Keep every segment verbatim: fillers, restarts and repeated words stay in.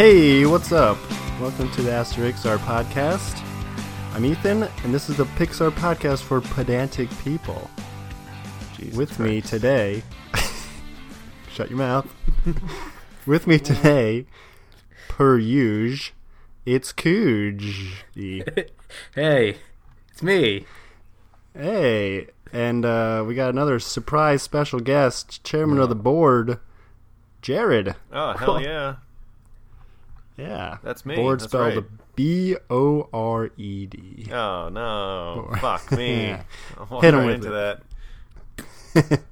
Hey, what's up? Welcome to the Asterixar podcast. I'm Ethan, and this is the Pixar podcast for pedantic people. Jesus With Christ. me today... Shut your mouth. With me today, per usual, it's Cooge. Hey, it's me. Hey, and uh, we got another surprise special guest, chairman of the board, Jared. Oh, hell yeah. Yeah. That's me. Board That's spelled right. B O R E D. Oh, no. Board. Fuck me. Yeah. I'll walk Hit him right with into it. that.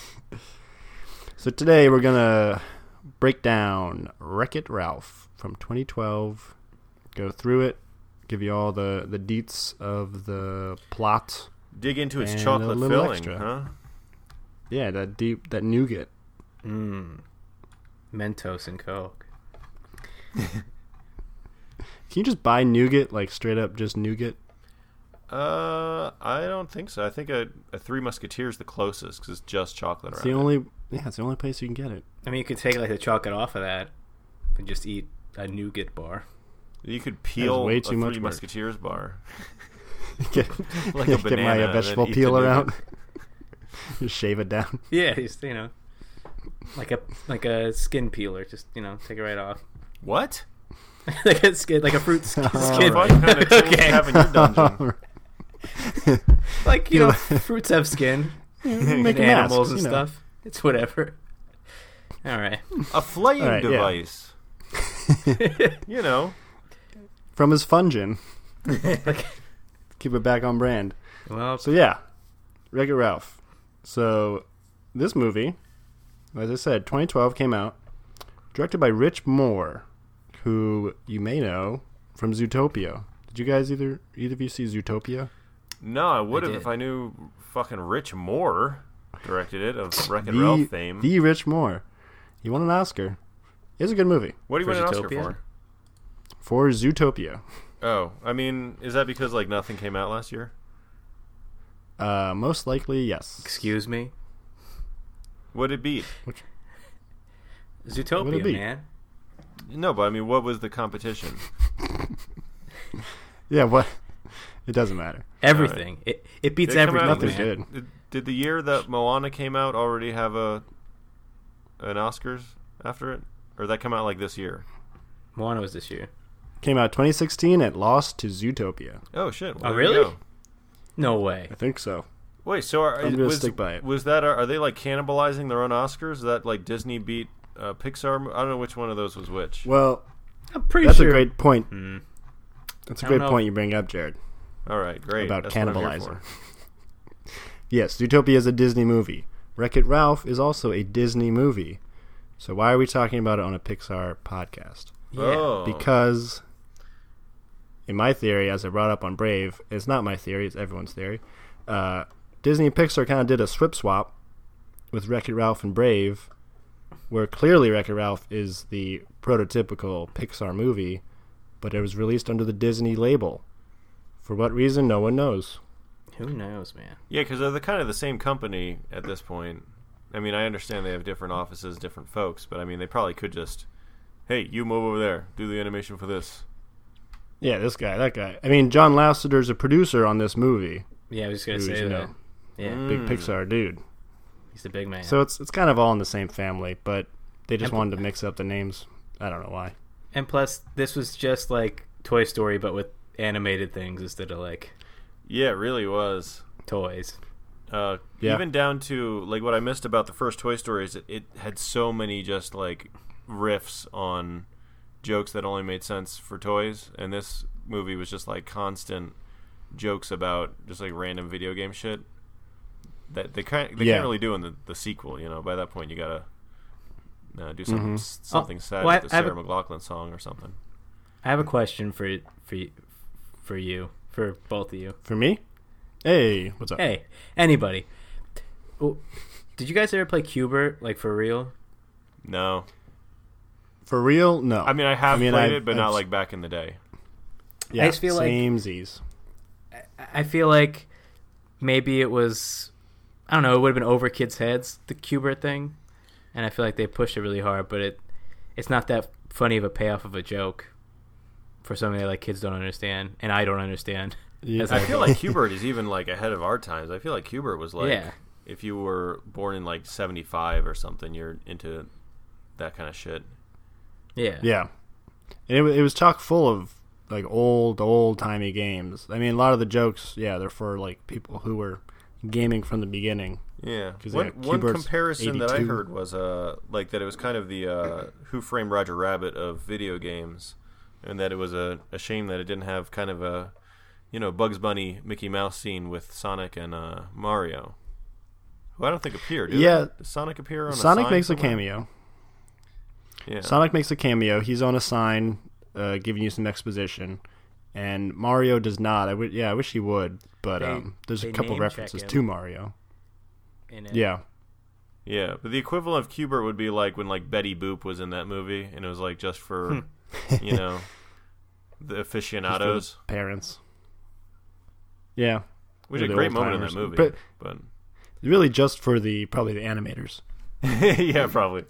So today we're going to break down Wreck-It Ralph from twenty twelve, go through it, give you all the, the deets of the plot. Dig into its And a chocolate little filling, extra. huh? Yeah, that deep, that nougat. Mmm. Mentos and Coke. Can you just buy nougat, like straight up just nougat? Uh, I don't think so. I think a, a Three Musketeers the closest because it's just chocolate It's around the it. only, yeah, it's the only place you can get it. I mean, you could take like the chocolate off of that and just eat a nougat bar. You could peel way a too much Three work. Musketeers bar. get Like a get banana my uh, and then vegetable eat the peeler out. nougat. Just shave it down. Yeah, just, you know, like a like a skin peeler. Just, you know, take it right off. What? like a skin, like a fruit skin. skin. What kind of tools Okay. you have in your dungeon? Like, you Yeah. know, fruits have skin. Make and a animals mask, and you know. stuff. It's whatever. All right. A flaying All right, yeah. device. You know. From his Fungin. Keep it back on brand. Well, So yeah, Wreck-It Ralph. So this movie, as I said, twenty twelve came out, directed by Rich Moore, who you may know from Zootopia. Did you guys either either of you see Zootopia? No, I would have did. if I knew fucking Rich Moore directed it of Wreck-It The, Ralph fame. the Rich Moore. He won an Oscar. It's a good movie What do you For win an Oscar Zootopia? for? for Zootopia. Oh, I mean, is that because like nothing came out last year? Uh, most likely, yes. excuse me. What did it beat? What would it Zootopia, be? man. No, but I mean, what was the competition? Yeah, what? It doesn't matter. Everything. It it beats Did it come out everything, Nothing's man. good. Did, did the year that Moana came out already have a an Oscars after it, or did that come out like this year? Moana was this year. Came out twenty sixteen. It lost to Zootopia. Oh shit! Well, Oh, there you really? go. No way. I think so. Wait, so are, I'm gonna was, stick by it. was that are they like cannibalizing their own Oscars? Is that like Disney beat uh, Pixar? I don't know which one of those was which. Well, I'm pretty that's sure. a great point. Hmm. That's a I don't great know. point you bring up, Jared. All right, great. About That's what I'm here cannibalizing. for. Yes, Zootopia is a Disney movie. Wreck-It Ralph is also a Disney movie. So why are we talking about it on a Pixar podcast? Yeah. Oh. Because, in my theory, as I brought up on Brave, it's not my theory, it's everyone's theory. Uh, Disney and Pixar kind of did a swip swap with Wreck-It Ralph and Brave, where clearly Wreck-It Ralph is the prototypical Pixar movie, but it was released under the Disney label. For what reason, no one knows. Who knows, man? Yeah, because they're the kind of the same company at this point. I mean, I understand they have different offices, different folks, but I mean, they probably could just, hey, you move over there, do the animation for this. Yeah, this guy, that guy. I mean, John Lasseter's a producer on this movie. Yeah, I was just gonna Who's, say you that. know, Yeah, Mm. Big Pixar dude. he's the big man. So it's it's kind of all in the same family, but they just And- wanted to mix up the names. I don't know why. and plus, this was just like Toy Story, but with animated things instead of like Yeah, it really was. toys. Uh, Yeah. Even down to like what I missed about the first Toy Story is it, it had so many just like riffs on jokes that only made sense for toys, and this movie was just like constant jokes about just like random video game shit that they can't they Yeah. can't really do in the, the sequel. You know, by that point you gotta uh, do something Mhm. s- something sad well, I- with the I have Sarah a- McLachlan song or something. I have a question for for you, for you, for both of you. For me? Hey, what's up? Hey, anybody? Oh, did you guys ever play Cubert, like for real? No, For real? No. I mean I have I mean, played I've- it, but I've- not like back in the day. yeah, I just feel like- same Z's. I feel like maybe it was, I don't know, it would have been over kids' heads, the Cubert thing, and I feel like they pushed it really hard, but it it's not that funny of a payoff of a joke for something that like kids don't understand, and I don't understand. Yeah. As I an feel adult. like Hubert is even like ahead of our times. I feel like Hubert was like, Yeah. if you were born in like seventy-five or something, you're into that kind of shit. Yeah. Yeah, and it, wa- it was chock full of like old, old timey games. I mean, a lot of the jokes, yeah, they're for like people who were gaming from the beginning. Yeah. 'Cause, One, yeah, one Q-Bert's comparison that I eighty-two. heard was uh like that it was kind of the uh, Who Framed Roger Rabbit of video games, and that it was a, a shame that it didn't have kind of a, you know, Bugs Bunny, Mickey Mouse scene with Sonic and uh, Mario, who I don't think appear. Do Yeah. they? Does Sonic appear on a Sonic sign makes somewhere? a cameo. Yeah. Sonic makes a cameo. He's on a sign, uh, giving you some exposition, and Mario does not. I would, yeah, I wish he would, but They- um, there's a they couple name check references him. to Mario. In it. Yeah, Yeah, but the equivalent of Q*bert would be like when like Betty Boop was in that movie, and it was like just for, you know, the just for aficionados. the parents. Yeah, Which is the a great moment in that old-timers. movie. But But really, just for the probably the animators. yeah, probably.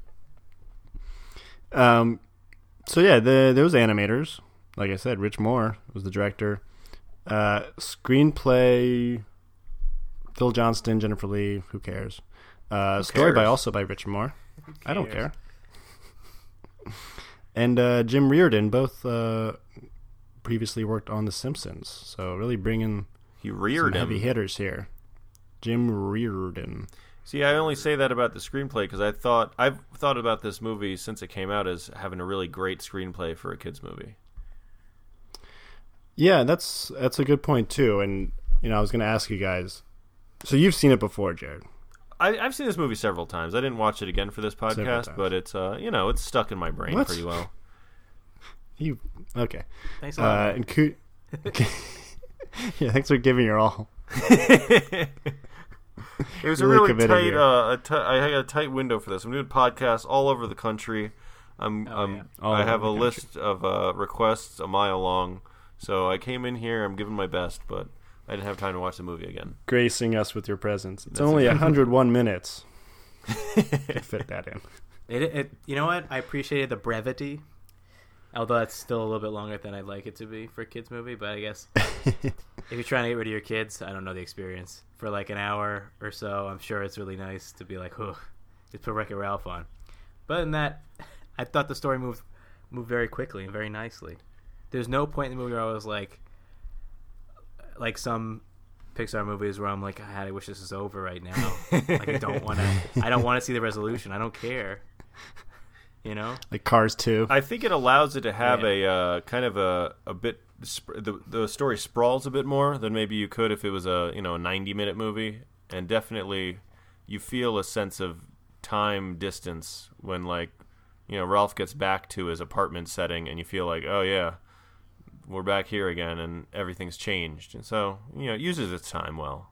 Um, so yeah, the those animators, like I said, Rich Moore was the director. Uh, screenplay, Phil Johnston, Jennifer Lee. Who cares? Uh, Who story by cares? also by Rich Moore. I don't cares? care. And uh, Jim Reardon, both uh, previously worked on The Simpsons, so really bringing He some reared him. heavy hitters here. Jim Reardon. See, I only say that about the screenplay because I thought I've thought about this movie since it came out as having a really great screenplay for a kids movie. Yeah, that's that's a good point too. And you know, I was going to ask you guys. So you've seen it before, Jared? I, I've seen this movie several times. I didn't watch it again for this Several podcast, times. but it's uh, you know, it's stuck in my brain What? pretty well. You okay? Thanks a lot. Uh, and Coo- yeah, thanks for giving your all. It was a Really really committed tight. here. Uh, a ti- I had a tight window for this. I'm doing podcasts all over the country. I'm, Oh, I'm yeah. All I over have the a country. list of uh, requests a mile long. So I came in here. I'm giving my best, but I didn't have time to watch the movie again. Gracing us with your presence. It's That's only okay. one hundred one minutes. to fit that in. It, it, you know what? I appreciated the brevity, although that's still a little bit longer than I'd like it to be for a kids movie. But I guess if you're trying to get rid of your kids, I don't know the experience for like an hour or so. I'm sure it's really nice to be like, oh, just put Wreck-It Ralph on. But in that, I thought the story moved moved very quickly and very nicely. There's no point in the movie where I was like, like some Pixar movies where I'm like, God, I wish this was over right now. Like I don't want to. I don't want to see the resolution. I don't care. You know. Like Cars two. I think it allows it to have Yeah. a uh, kind of a a bit. Sp- the the story sprawls a bit more than maybe you could if it was a you know a ninety minute movie, and definitely you feel a sense of time distance when like you know Ralph gets back to his apartment setting, and you feel like, oh yeah, we're back here again, and everything's changed, and so you know it uses its time well.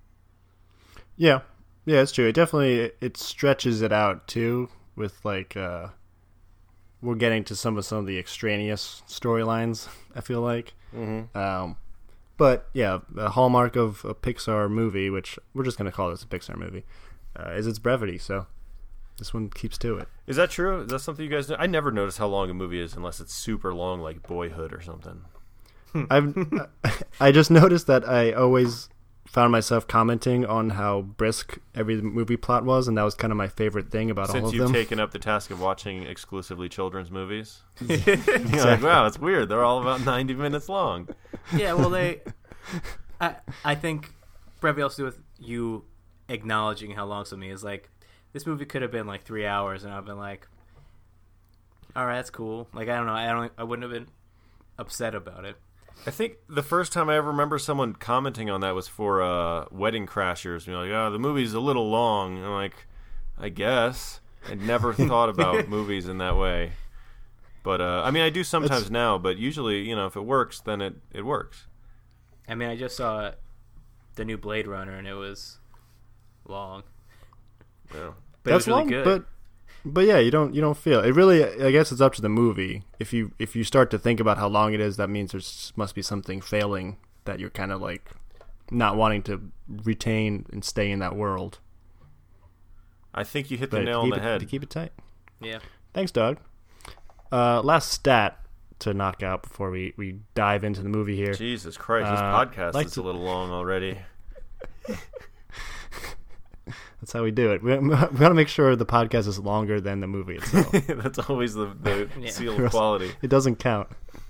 Yeah, yeah, it's true. It definitely it stretches it out too with like uh, we're getting to some of some of the extraneous storylines. I feel like, Mm-hmm. um, but yeah, the hallmark of a Pixar movie, which we're just gonna call this a Pixar movie, uh, is its brevity. So this one keeps to it. Is that true? Is that something you guys know? I never notice how long a movie is unless it's super long, like Boyhood or something. I've I just noticed that I always found myself commenting on how brisk every movie plot was, and that was kind of my favorite thing about all Since of you've them. taken up the task of watching exclusively children's movies, you're like, wow, it's weird. They're all about ninety minutes long. Yeah, well, they. I I think brevity also to do with you acknowledging how long something is. Like, this movie could have been like three hours, and I've been like, all right, that's cool. Like, I don't know, I don't, I wouldn't have been upset about it. I think the first time I ever remember someone commenting on that was for uh, Wedding Crashers. You know, like, oh, the movie's a little long. I'm like, I guess. I'd never thought about movies in that way. But, uh, I mean, I do sometimes It's- now, but usually, you know, if it works, then it, it works. I mean, I just saw the new Blade Runner, and it was long, Yeah. but it was really long, good. but but yeah, you don't you don't feel it. Really, I guess it's up to the movie. If you if you start to think about how long it is, that means there must be something failing that you're kind of like not wanting to retain and stay in that world. I think you hit the But nail to on keep the it, head. to keep it tight. Yeah. Thanks, Doug. Uh, last stat to knock out before we, we dive into the movie here. Jesus Christ, this Uh, podcast like is to- a little long already. That's how we do it. We, we got to make sure the podcast is longer than the movie itself. That's always the, the Yeah. seal of quality. It doesn't count.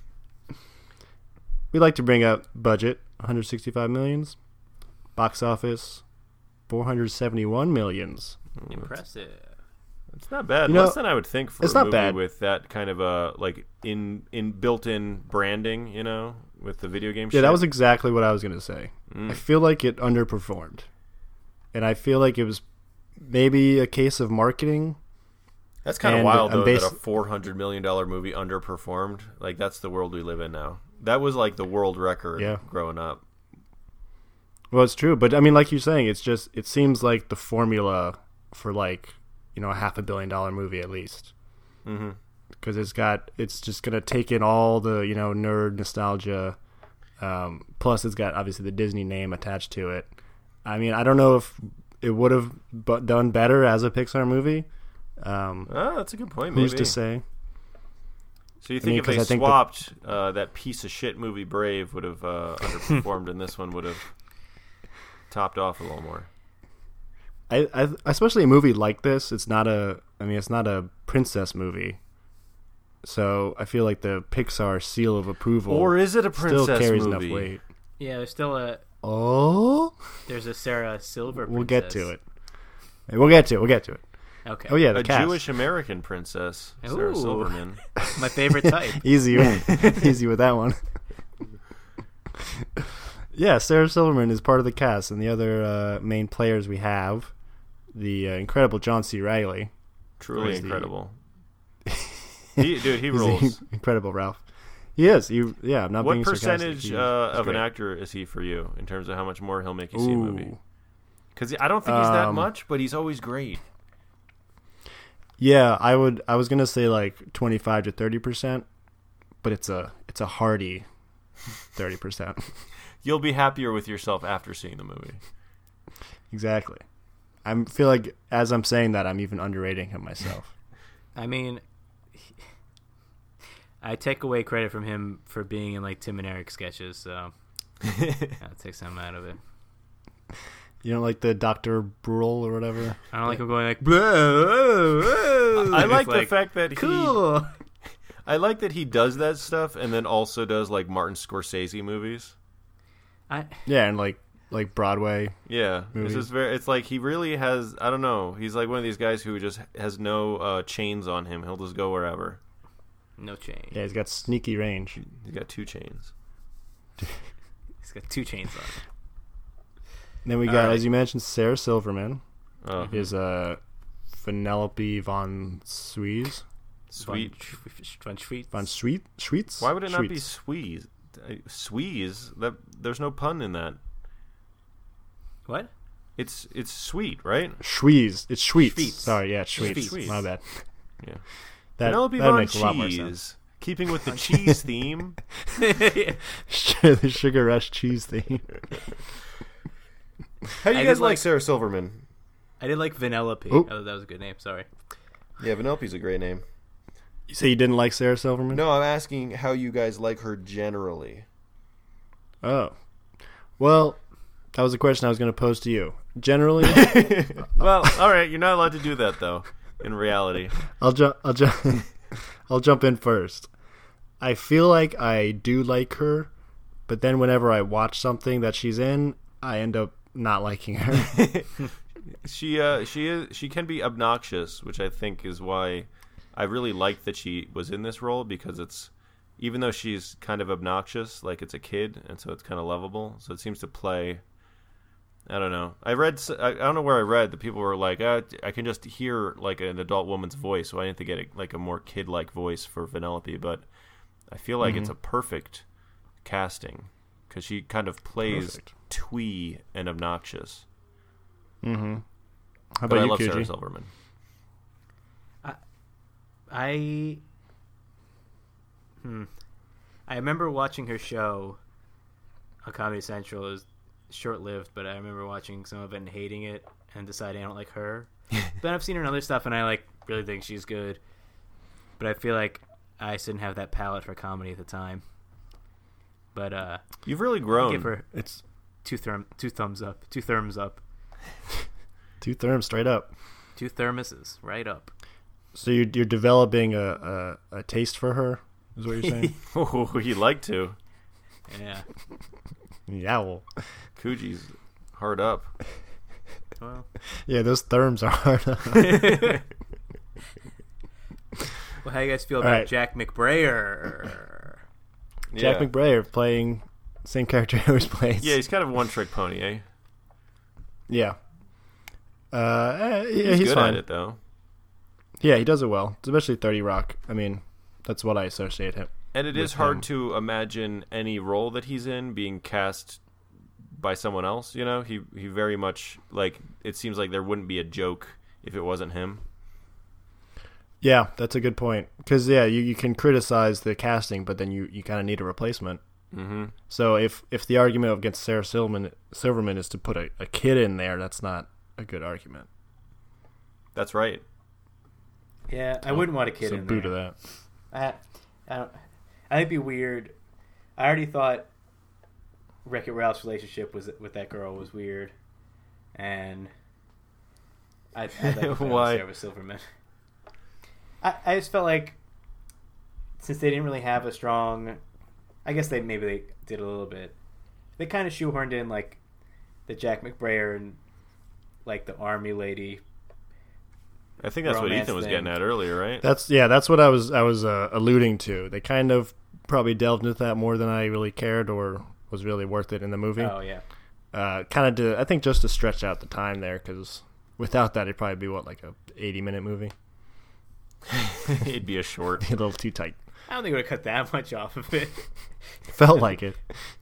We like to bring up budget, one hundred sixty-five millions. Box office, four hundred seventy-one millions. Impressive. It's not bad. You know, Less than I would think for it's a not movie bad. with that kind of a like in in built-in branding. You know, with the video game. Yeah, shit. that was exactly what I was going to say. Mm. I feel like it underperformed. And I feel like it was maybe a case of marketing. That's kind of and wild I'm though basi- that a four hundred million dollar movie underperformed. Like that's the world we live in now. That was like the world record Yeah. growing up. Well, it's true, but I mean, like you're saying, it's just it seems like the formula for like you know a half a billion dollar movie at least, Mm-hmm. because it's got it's just gonna take in all the you know nerd nostalgia, um, plus it's got obviously the Disney name attached to it. I mean, I don't know if it would have bu- done better as a Pixar movie. Um, Oh, that's a good point. who's Maybe. to say? So you I think mean, if they 'cause I think the- swapped uh, that piece of shit movie Brave would have uh, underperformed, and this one would have topped off a little more? I, I especially a movie like this. It's not a. I mean, it's not a princess movie. So I feel like the Pixar seal of approval Or is it a still princess carries movie? enough weight. Yeah, there's still a Oh, there's a Sarah Silver. we'll get princess. to it. We'll get to it. We'll get to it. Okay. Oh yeah, the A cast. Jewish American princess, Sarah Ooh. Silverman. My favorite type. Easy, easy with that one. Yeah, Sarah Silverman is part of the cast, and the other uh, main players we have the uh, incredible John C. Reilly. Truly Who's the- incredible. he, dude, he He's the rules. incredible Ralph. He is. He, yeah, I'm not What being sarcastic. percentage He- uh, he's of an great. actor is he for you in terms of how much more he'll make you see a movie? Ooh. Because I don't think he's that Um, much, but he's always great. Yeah, I would. I was gonna say like twenty-five to thirty percent, but it's a it's a hearty thirty percent. You'll be happier with yourself after seeing the movie. Exactly. I feel like as I'm saying that, I'm even underrating him myself. I mean, I take away credit from him for being in like Tim and Eric sketches, so I'll take some out of it. You don't like the Doctor Brule or whatever? I don't like him going like. Blah, blah, blah. I It's like the fact that he. cool. I like that he does that stuff and then also does like Martin Scorsese movies. I Yeah, and like like Broadway. Yeah, Movies. it's just very. It's like he really has. I don't know. He's like one of these guys who just has no uh, chains on him. He'll just go wherever. no chain. Yeah, he's got sneaky range. He's got two chains. He's got two chains on. Then we All got, right. as you mentioned, Sarah Silverman Oh, is uh, Penelope von Suisse. sweet. Von Schweetz. Von Sweet Schweetz. Why would it not be Schweetz. Squeeze? Squeeze? That there's no pun in that. What? It's it's sweet, right? Schweetz. It's Schweetz. Schweetz. Sorry, yeah, it's Schweetz. Schweetz. My bad. Yeah. That, Penelope that Von makes a lot more sense. Cheese. Keeping with the cheese theme. The Sugar Rush cheese thing. How do I you did guys like, like- Sarah Silverman? I did like Vanellope. Oop. Oh, that was a good name. Sorry. Yeah, Vanellope's a great name. You say you didn't like Sarah Silverman? No, I'm asking how you guys like her generally. Oh. Well, that was a question I was going to pose to you. Generally, Well, all right, you're not allowed to do that though. In reality, I'll jump. I'll jump. I'll jump in first. I feel like I do like her, but then whenever I watch something that she's in, I end up not liking her. she uh, she is she can be obnoxious, which I think is why I really like that she was in this role, because it's, even though she's kind of obnoxious, like it's a kid, and so it's kind of lovable. So it seems to play. I don't know. I read. s- I I don't know where I read that people were like, ah, I can just hear like an adult woman's voice, so I need to get a, like a more kid-like voice for Vanellope. But I feel like it's a perfect casting because she kind of plays Perfect. twee and obnoxious. Mm-hmm. How But about I you, love Sarah Kuji? Silverman. I hmm. I remember watching her show on Comedy Central. It was short-lived, but I remember watching some of it and hating it and deciding I don't like her. Then I've seen her in other stuff, and I like really think she's good. But I feel like I just didn't have that palate for comedy at the time. But uh, You've really I'll grown. give her It's two therm, two thumbs up, two therms up, two therms straight up. two thermoses right up. So you're you're developing a, a, a taste for her, is what you're saying? Oh, you'd like to. Yeah. Yeah, well, Coogie's hard up. Well, yeah, those therms are hard. well, how you guys feel All about right. Jack McBrayer? Jack yeah. McBrayer playing same character he always plays. Yeah, he's kind of a one-trick pony, eh? yeah. Uh, eh, yeah, He's, he's, good fine. at it, though. Yeah, he does it well, especially thirty Rock. I mean, that's what I associate him. And it with is hard him. to imagine any role that he's in being cast by someone else, you know? He he very much, like, it seems like there wouldn't be a joke if it wasn't him. Yeah, that's a good point. Because, yeah, you, you can criticize the casting, but then you, you kind of need a replacement. Mm-hmm. So if, if the argument against Sarah Silverman, Silverman is to put a, a kid in there, that's not a good argument. That's right. Yeah, I wouldn't want a kid so in boo there. to that. I, I don't. I think it'd be weird. I already thought Wreck-It Ralph's relationship was with that girl was weird, and I, I thought Why? Sarah Silverman. I I just felt like since they didn't really have a strong, I guess they maybe they did a little bit. They kind of shoehorned in like the Jack McBrayer and like the army lady. I think that's what Romance Ethan was thing. getting at earlier, right? That's yeah, that's what I was I was uh, alluding to. They kind of probably delved into that more than I really cared or was really worth it in the movie. Oh yeah. Uh, kind of to I think just to stretch out the time there, because without that it'd probably be what like a eighty minute movie. It'd be a short. Be a little too tight. I don't think it would cut that much off of it. Felt like it.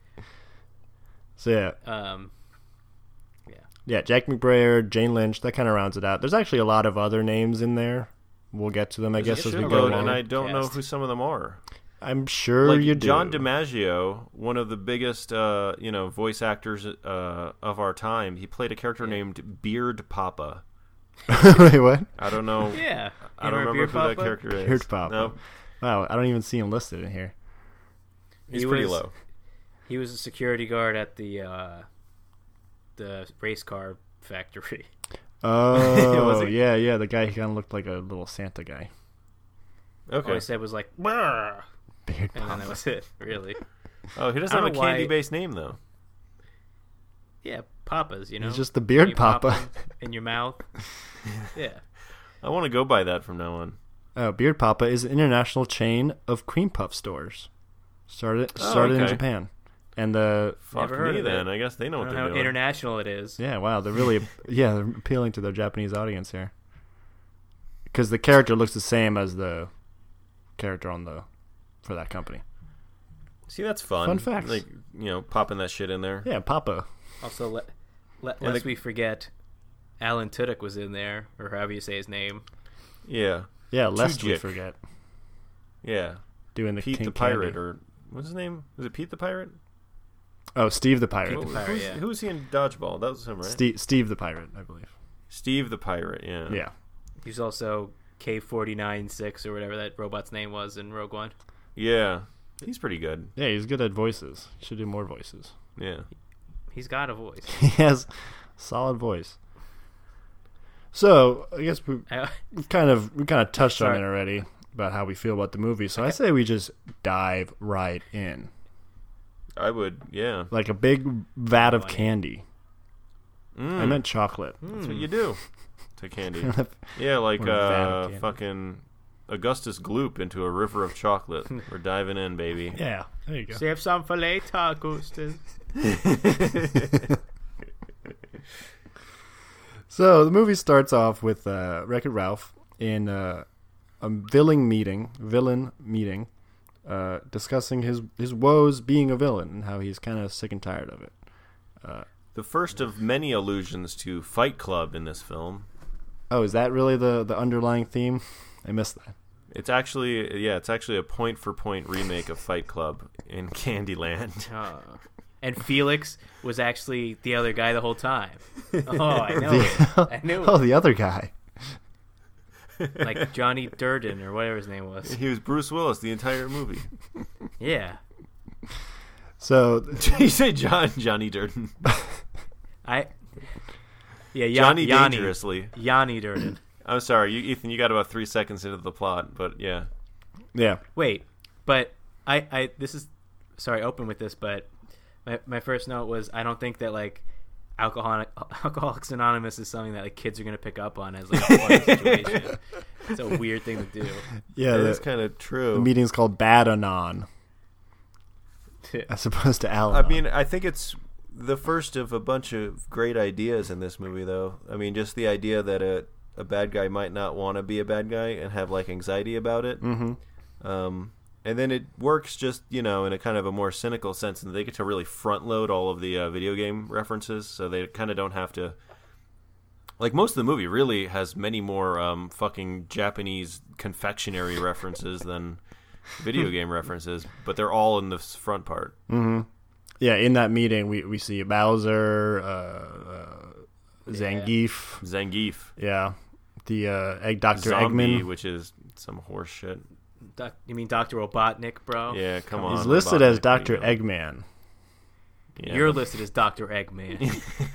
So yeah, Um, yeah. yeah, Jack McBrayer, Jane Lynch, that kind of rounds it out. There's actually a lot of other names in there. We'll get to them, I guess, as we go Shitload, along. and I don't know Cast. who some of them are. I'm sure Like you do. John DiMaggio, one of the biggest, uh, you know, voice actors uh, of our time. He played a character named Beard Papa. Wait, what? I don't know. Yeah. I don't remember who that character is. Beard Papa. No, Wow, I don't even see him listed in here. he's He pretty was- low. He was a security guard at the uh, the race car factory. Oh, Was he? yeah, yeah. The guy who kind of looked like a little Santa guy. All Okay. I said was like, "Brr," Beard and then Papa. that was it. Really? Oh, he doesn't I have a don't know why- candy-based name though. Yeah, papas. You know, He's just the Beard You pop Papa. them in your mouth. Yeah. I want to go by that from now on. Oh, Beard Papa is an international chain of cream puff stores. Started Oh, started in okay. Japan, and the Fuck Never heard me of it. then. I guess they know I what don't they're know how doing. international it is. yeah, wow, they're really yeah they're appealing to their Japanese audience here. Because the character looks the same as the character on the for that company. See, that's fun. Fun facts. Like, you know, popping that shit in there. Yeah, Papa. Also, let, let, And lest the- we forget, Alan Tudyk was in there, or however you say his name. Yeah. Yeah, lest we Tujik. forget Yeah. doing the Pete King the Pirate, Candy. or what's his name? Was it Pete the Pirate? Oh, Steve the Pirate. Pete the Who- Pirate, who's, yeah. who was he in Dodgeball? That was him, right? Steve, Steve the Pirate, I believe. Steve the Pirate, yeah. Yeah. He's also K forty-nine six or whatever that robot's name was in Rogue One. Yeah. He's pretty good. Yeah, he's good at voices. Should do more voices. Yeah. He's got a voice. He has solid voice. So I guess we I, we've kind of we kind of touched on Sorry. it already about how we feel about the movie. So I say we just dive right in, I would, yeah. like a big vat of Funny. candy. Mm, I meant chocolate. that's what you do to candy. yeah, Yeah, like Or a vat of uh, candy. fucking Augustus Gloop into a river of chocolate. We're diving in, baby. there you go. save some for later, Augustus. So the movie starts off with uh, Wreck-It Ralph in uh, a villain meeting, villain meeting, uh, discussing his his woes being a villain and how he's kind of sick and tired of it. Uh, The first of many allusions to Fight Club in this film. oh, is that really the the underlying theme? I missed that. It's actually, yeah, it's actually a point-for-point remake of Fight Club in Candyland. Oh. And Felix was actually the other guy the whole time. Oh, I know it. The- I knew oh, it. the other guy. like Johnny Durden or whatever his name was. He was Bruce Willis the entire movie. Yeah. So you say John Johnny Durden? I. Yeah, Yan- Johnny Yanni, Dangerously. Yanni Durden. I'm sorry, you, Ethan. You got about three seconds into the plot, but yeah. yeah, Wait, but I, I this is sorry, open with this, but my my first note was I don't think that like alcoholic Alcoholics Anonymous is something that like kids are gonna pick up on as like a funny situation. It's a weird thing to do. yeah. That The, is kind of true. the meeting's called Bad Anon, as opposed to Al. I mean, I think it's the first of a bunch of great ideas in this movie, though. I mean, just the idea that a a bad guy might not want to be a bad guy and have like anxiety about it. Mm-hmm. Um, and then it works just, you know, in a kind of a more cynical sense, and they get to really front load all of the uh, video game references, so they kind of don't have to. Like, most of the movie really has many more um, fucking Japanese confectionery references than video game references, but they're all in this front part. Mm-hmm. Yeah, in that meeting, we, we see Bowser, uh, uh, Zangief. Zangief. Yeah. The uh, egg Doctor Zombie, Eggman. which is some horse shit. Doc, you mean Doctor Robotnik, bro? Yeah, come on. He's listed as Robotnik, Doctor you know. Eggman. Yeah. You're listed as Doctor Eggman.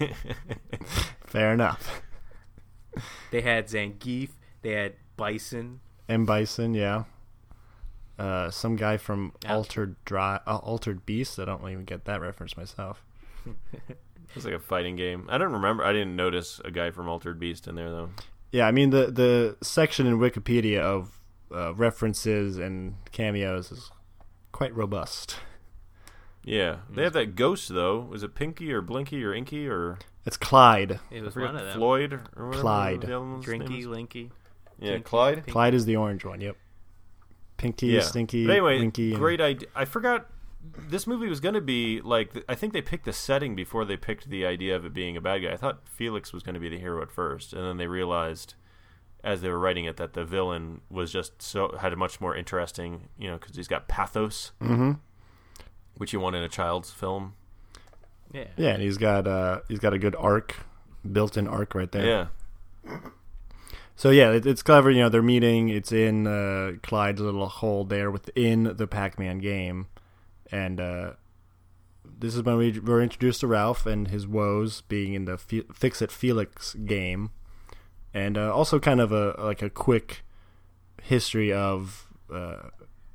Fair enough. They had Zangief. They had Bison. M. Bison, yeah. Uh, some guy from Yeah. Altered Dry, uh, Altered Beast. I don't even get that reference myself. It's like a fighting game. I don't remember. I didn't notice a guy from Altered Beast in there, though. Yeah, I mean, the, the section in Wikipedia of uh, references and cameos is quite robust. Yeah. They have that ghost, though. Was it Pinky or Blinky or Inky or... It's Clyde. It I was forget, one of them. Floyd or whatever Clyde. the other one's name Drinky, is? Linky. Yeah, Pinky, Clyde? Pinky. Clyde is the orange one, yep. Pinky, Yeah. Stinky, But anyway, Winky. and- great idea. I forgot this movie was going to be like, I think they picked the setting before they picked the idea of it being a bad guy. I thought Felix was going to be the hero at first, and then they realized as they were writing it that the villain was just so, had a much more interesting, you know, because he's got pathos, Mm-hmm. which you want in a child's film. Yeah. Yeah, and he's got uh he's got a good arc, built-in arc right there. Yeah. So yeah, it, it's clever. You know, they're meeting. It's in uh, Clyde's little hole there within the Pac-Man game, and uh, this is when we were introduced to Ralph and his woes being in the Fe- Fix-It Felix game, and uh, also kind of a like a quick history of uh,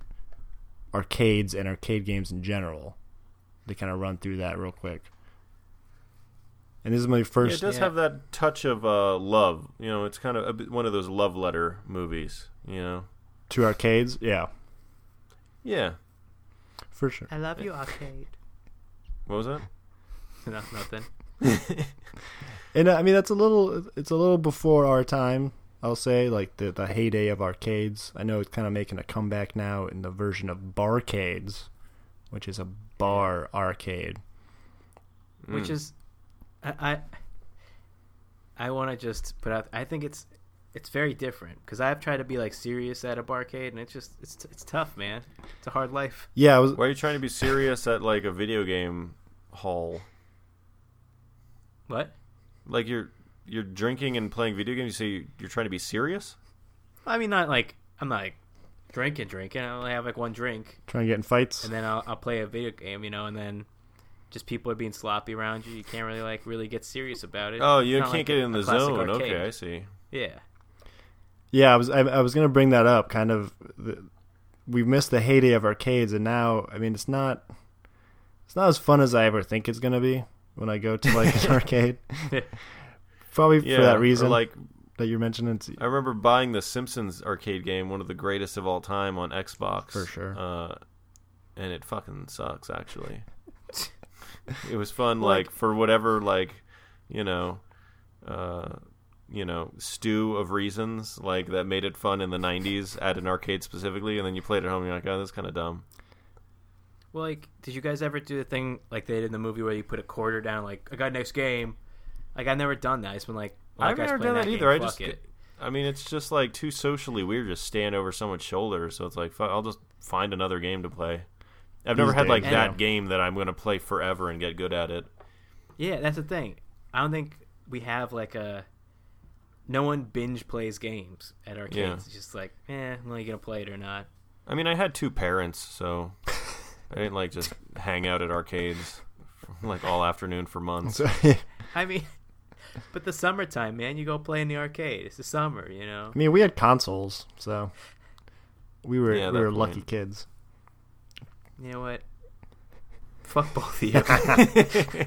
arcades and arcade games in general. They kind of run through that real quick. And this is my Yeah, first. it does Yeah. have that touch of uh, love. You know, it's kind of a bit, one of those love letter movies, you know? To arcades, yeah, Yeah. for sure. I love you, arcade. What was that? No, nothing. And uh, I mean, that's a little. It's a little before our time. I'll say, like the the heyday of arcades. I know it's kind of making a comeback now in the version of barcades, which is a bar arcade. Which Mm. is, I, I, I want to just put out. I think it's, it's very different because I've tried to be like serious at a barcade, and it's just it's it's tough, man. It's a hard life. Yeah, I was. Why are you trying to be serious at like a video game hall? What? Like you're you're drinking and playing video games. You say you're trying to be serious? I mean, not like I'm not like drinking, drinking. I only have like one drink, Trying to get in fights. and then I'll I'll play a video game, you know, and then just people are being sloppy around you. You can't really like really get serious about it. Oh, It's you not can't like get a- in a the classic zone. arcade. Okay, I see. Yeah. Yeah, I was. I, I was gonna bring that up. Kind of. The, we missed the heyday of arcades, and now, I mean, it's not. It's not as fun as I ever think it's gonna be when I go to like an arcade. Probably Yeah, for that or reason like that you're mentioning. It's, I remember buying the Simpsons arcade game, one of the greatest of all time, on Xbox. For sure. Uh, and it fucking sucks, actually. It was fun, Like- like, for whatever, like, you know, uh, you know, stew of reasons, like, that made it fun in the nineties at an arcade specifically, and then you played at home and you're like, oh, this is kind of dumb. Well, like, did you guys ever do the thing like they did in the movie where you put a quarter down, like, I got next game? Like, I've never done that. It's been like, well, I've that guy's never playing done that, game, either. I fuck just, it. I mean, it's just, like, too socially weird to stand over someone's shoulder, so it's like, fuck, I'll just find another game to play. I've never These had, like, days, that yeah. game that I'm going to play forever and get good at it. Yeah, that's the thing. I don't think we have like a no one binge plays games at arcades. Yeah. It's just like, eh, well, you gonna play it or not? I mean, I had two parents, so I didn't like just hang out at arcades like all afternoon for months. I mean, but the summertime, man, you go play in the arcade. It's the summer, you know. I mean, we had consoles, so we were Yeah, we were that lucky point. kids. You know what? Fuck both of you.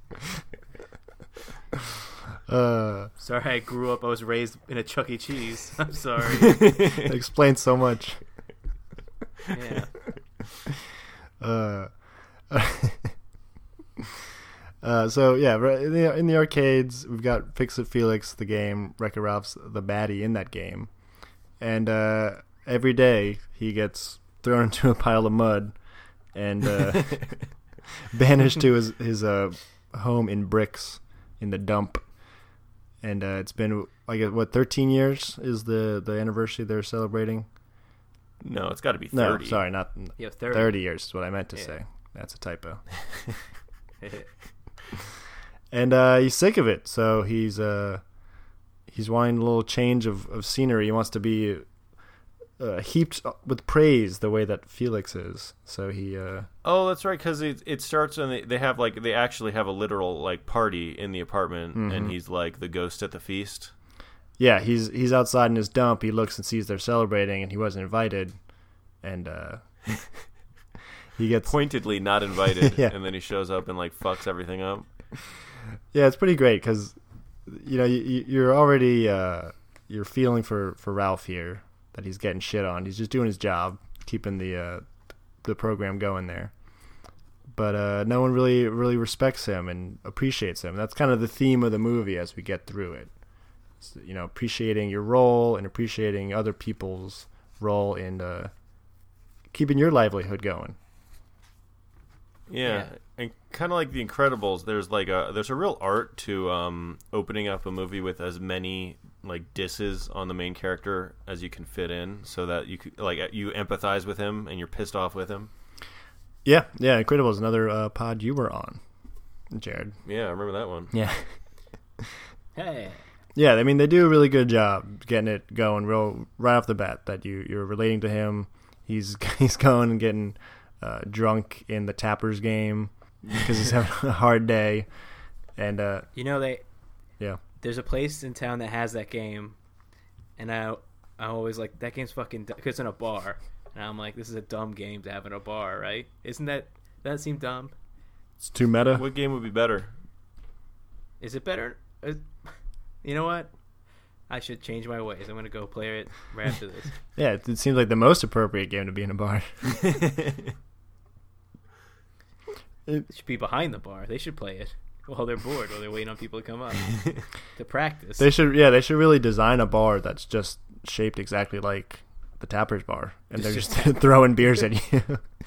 Uh, Sorry, I grew up. I was raised in a Chuck E. Cheese. I'm sorry. it explains so much. Yeah. Uh, uh, so yeah, right, in the, in the arcades, we've got Fix It Felix, the game. Wreck-It Ralph's the baddie in that game, and uh, every day he gets thrown into a pile of mud and uh, banished to his his uh, home in bricks in the dump. And uh, it's been like what thirteen years is the the anniversary they're celebrating. No, it's got to be No, thirty. sorry, not Yeah, thirty. thirty years is what I meant to Yeah. say. That's a typo. And uh, he's sick of it, so he's uh, he's wanting a little change of, of scenery. He wants to be uh, heaped with praise the way that Felix is. So he uh, Oh, that's right, because it it starts and they, they have like they actually have a literal like party in the apartment, Mhm. and he's like the ghost at the feast. yeah, he's he's outside in his dump. He looks and sees they're celebrating, and he wasn't invited. And uh, he gets Pointedly not invited, Yeah. and then he shows up and like fucks everything up. yeah, it's pretty great because you know you, you're already uh, you're feeling for, for Ralph here that he's getting shit on. He's just doing his job, keeping the uh, the program going there. But uh, no one really really respects him and appreciates him. That's kind of the theme of the movie as we get through it. It's, you know, appreciating your role and appreciating other people's role in uh, keeping your livelihood going. Yeah, Yeah. and kind of like The Incredibles, there's like a there's a real art to um, opening up a movie with as many like disses on the main character as you can fit in, so that you could, like you empathize with him and you're pissed off with him. Yeah, yeah, Incredibles, another uh, pod you were on, Jared. Yeah, I remember that one. Yeah. Hey. Yeah, I mean they do a really good job getting it going real right off the bat. That you you're relating to him. He's he's going and getting uh, drunk in the Tappers game because he's having a hard day, and uh, You know, they yeah, there's a place in town that has that game, and I I always like that game's fucking because it's in a bar, and I'm like, this is a dumb game to have in a bar, right? Isn't that that seem dumb? it's too meta. What game would be better? Is it better? Is, you know what? I should change my ways. I'm gonna go play it right after this. Yeah, it, it seems like the most appropriate game to be in a bar. It should be behind the bar. They should play it while they're bored, while they're waiting on people to come up to practice. They should yeah they should really design a bar that's just shaped exactly like the Tappers bar, and they're just throwing beers at you.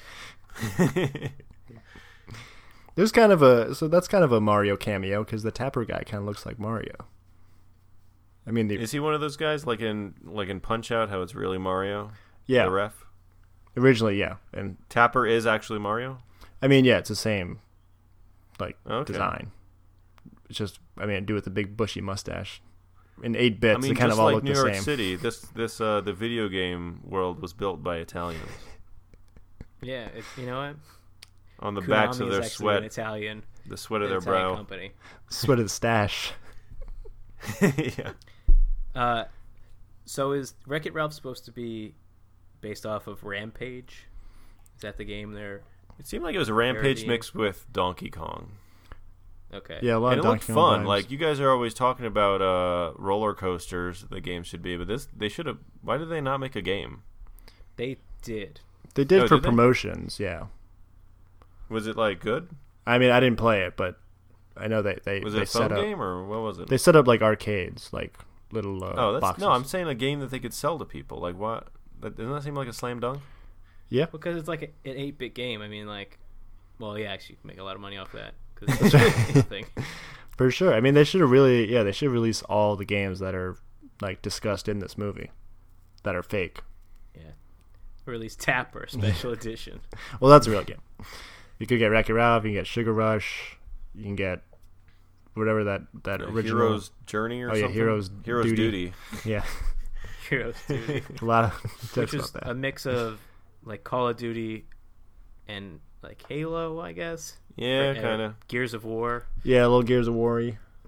There's kind of a so that's kind of a Mario cameo because the Tapper guy kind of looks like Mario. I mean, the, Is he one of those guys like in like in Punch Out? How it's really Mario? yeah, The ref. originally yeah, and Tapper is actually Mario. I mean yeah, it's the same like Okay. design. It's just I mean, do with the big bushy mustache. In eight bits, I mean, they kind just of all like look New the York same. City, this this uh, the video game world was built by Italians. Yeah, it, you know what? On the Konami backs of is their actually sweat, an Italian, the sweat of an their Italian brow. company. Sweat of the stash. Yeah. Uh, so is Wreck-It Ralph supposed to be based off of Rampage? Is that the game there? It seemed like it was a Rampage Parody. mixed with Donkey Kong. Okay. Yeah, a lot And of it looked Donkey Kong fun. vibes. Like, you guys are always talking about uh, roller coasters, the game should be, but this, they should have, why did they not make a game? They did. they did Oh, for did they? promotions. Yeah, Was it, like, good? I mean, I didn't play it, but I know they they Was they it a phone set up game, or what was it? they set up like arcades, like little uh, oh, that's, boxes. no, I'm saying a game that they could sell to people. Like, what? That, doesn't that seem like a slam dunk? yeah. Because it's like a, an eight-bit game. I mean, like, well, yeah, actually, you can make a lot of money off that. That's Because right. nothing. For sure. I mean, they should have really, yeah, they should release all the games that are like discussed in this movie that are fake. Yeah. Or at least Tapper Special Edition. Well, that's a real game. You could get Wreck-It Ralph, you can get Sugar Rush, you can get whatever that that Uh, original Hero's Journey or Oh, yeah, something. Hero's Hero's Duty. Duty. yeah, Heroes Duty, a lot of which jokes was about that. a mix of like Call of Duty and like Halo, I guess. Yeah, Or, uh, kind of. Gears of War. Yeah, a little Gears of War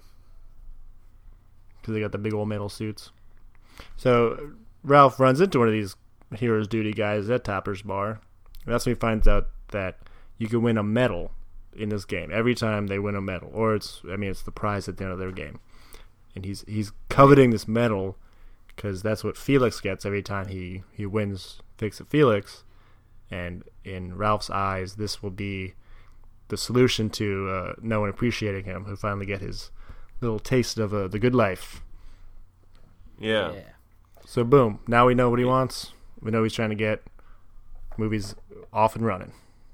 because they got the big old metal suits. So Ralph runs into one of these Heroes Duty guys at Topper's Bar. And that's when he finds out that you can win a medal in this game every time they win a medal, or it's I mean it's the prize at the end of their game. And he's he's coveting this medal because that's what Felix gets every time he he wins Fix It Felix. And in Ralph's eyes, this will be the solution to uh, no one appreciating him, who finally get his little taste of uh, the good life. Yeah. Yeah. So boom, now we know what he wants. We know he's trying to get. Movie's off and running.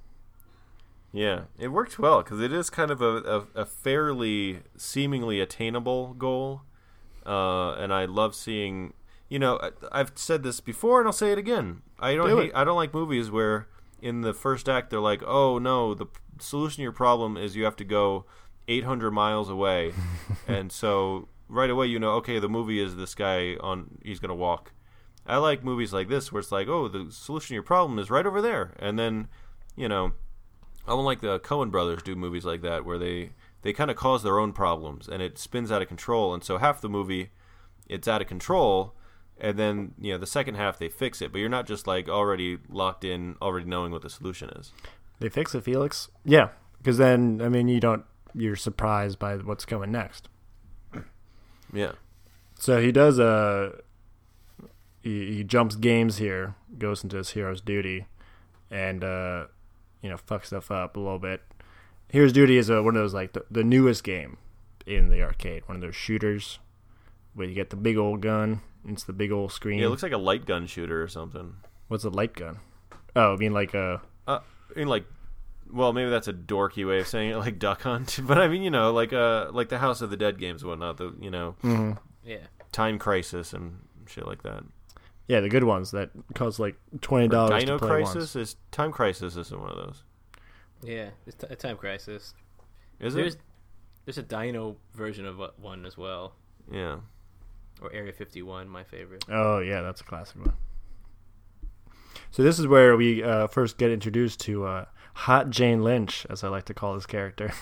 Yeah, it worked well because it is kind of a, a, a fairly seemingly attainable goal, uh, and I love seeing. You know, I, I've said this before, and I'll say it again. I don't. Do hate, it. I don't like movies where in the first act they're like, "Oh no, the p- solution to your problem is you have to go eight hundred miles away," and so right away you know, okay, the movie is this guy on. He's gonna walk. I like movies like this where it's like, oh, the solution to your problem is right over there. And then, you know, I don't like the Coen brothers do movies like that where they, they kind of cause their own problems and it spins out of control. And so half the movie, it's out of control. And then, you know, the second half they fix it. But you're not just like already locked in, already knowing what the solution is. They fix it, Felix. Yeah, because then I mean you don't. You're surprised by what's coming next. Yeah. So he does a. He, he jumps games here, goes into his Hero's Duty, and uh, you know fucks stuff up a little bit. Hero's Duty is a, one of those like the, the newest game in the arcade, one of those shooters where you get the big old gun. It's the big old screen. Yeah, it looks like a light gun shooter or something. What's a light gun? Oh, I mean like a. Uh, I mean, like, well, maybe that's a dorky way of saying it, like Duck Hunt. But I mean, you know, like uh, like the House of the Dead games and whatnot. The you know, Mm-hmm. Yeah. Time Crisis and shit like that. Yeah, the good ones that cost like twenty dollars to Dino play Crisis once. is Time Crisis isn't one of those, Yeah. It's t- a Time Crisis. is There's it? there's a Dino version of uh, one as well, Yeah. or Area fifty-one, my favorite. Oh yeah, that's a classic one. So this is where we uh, first get introduced to uh, Hot Jane Lynch, as I like to call this character.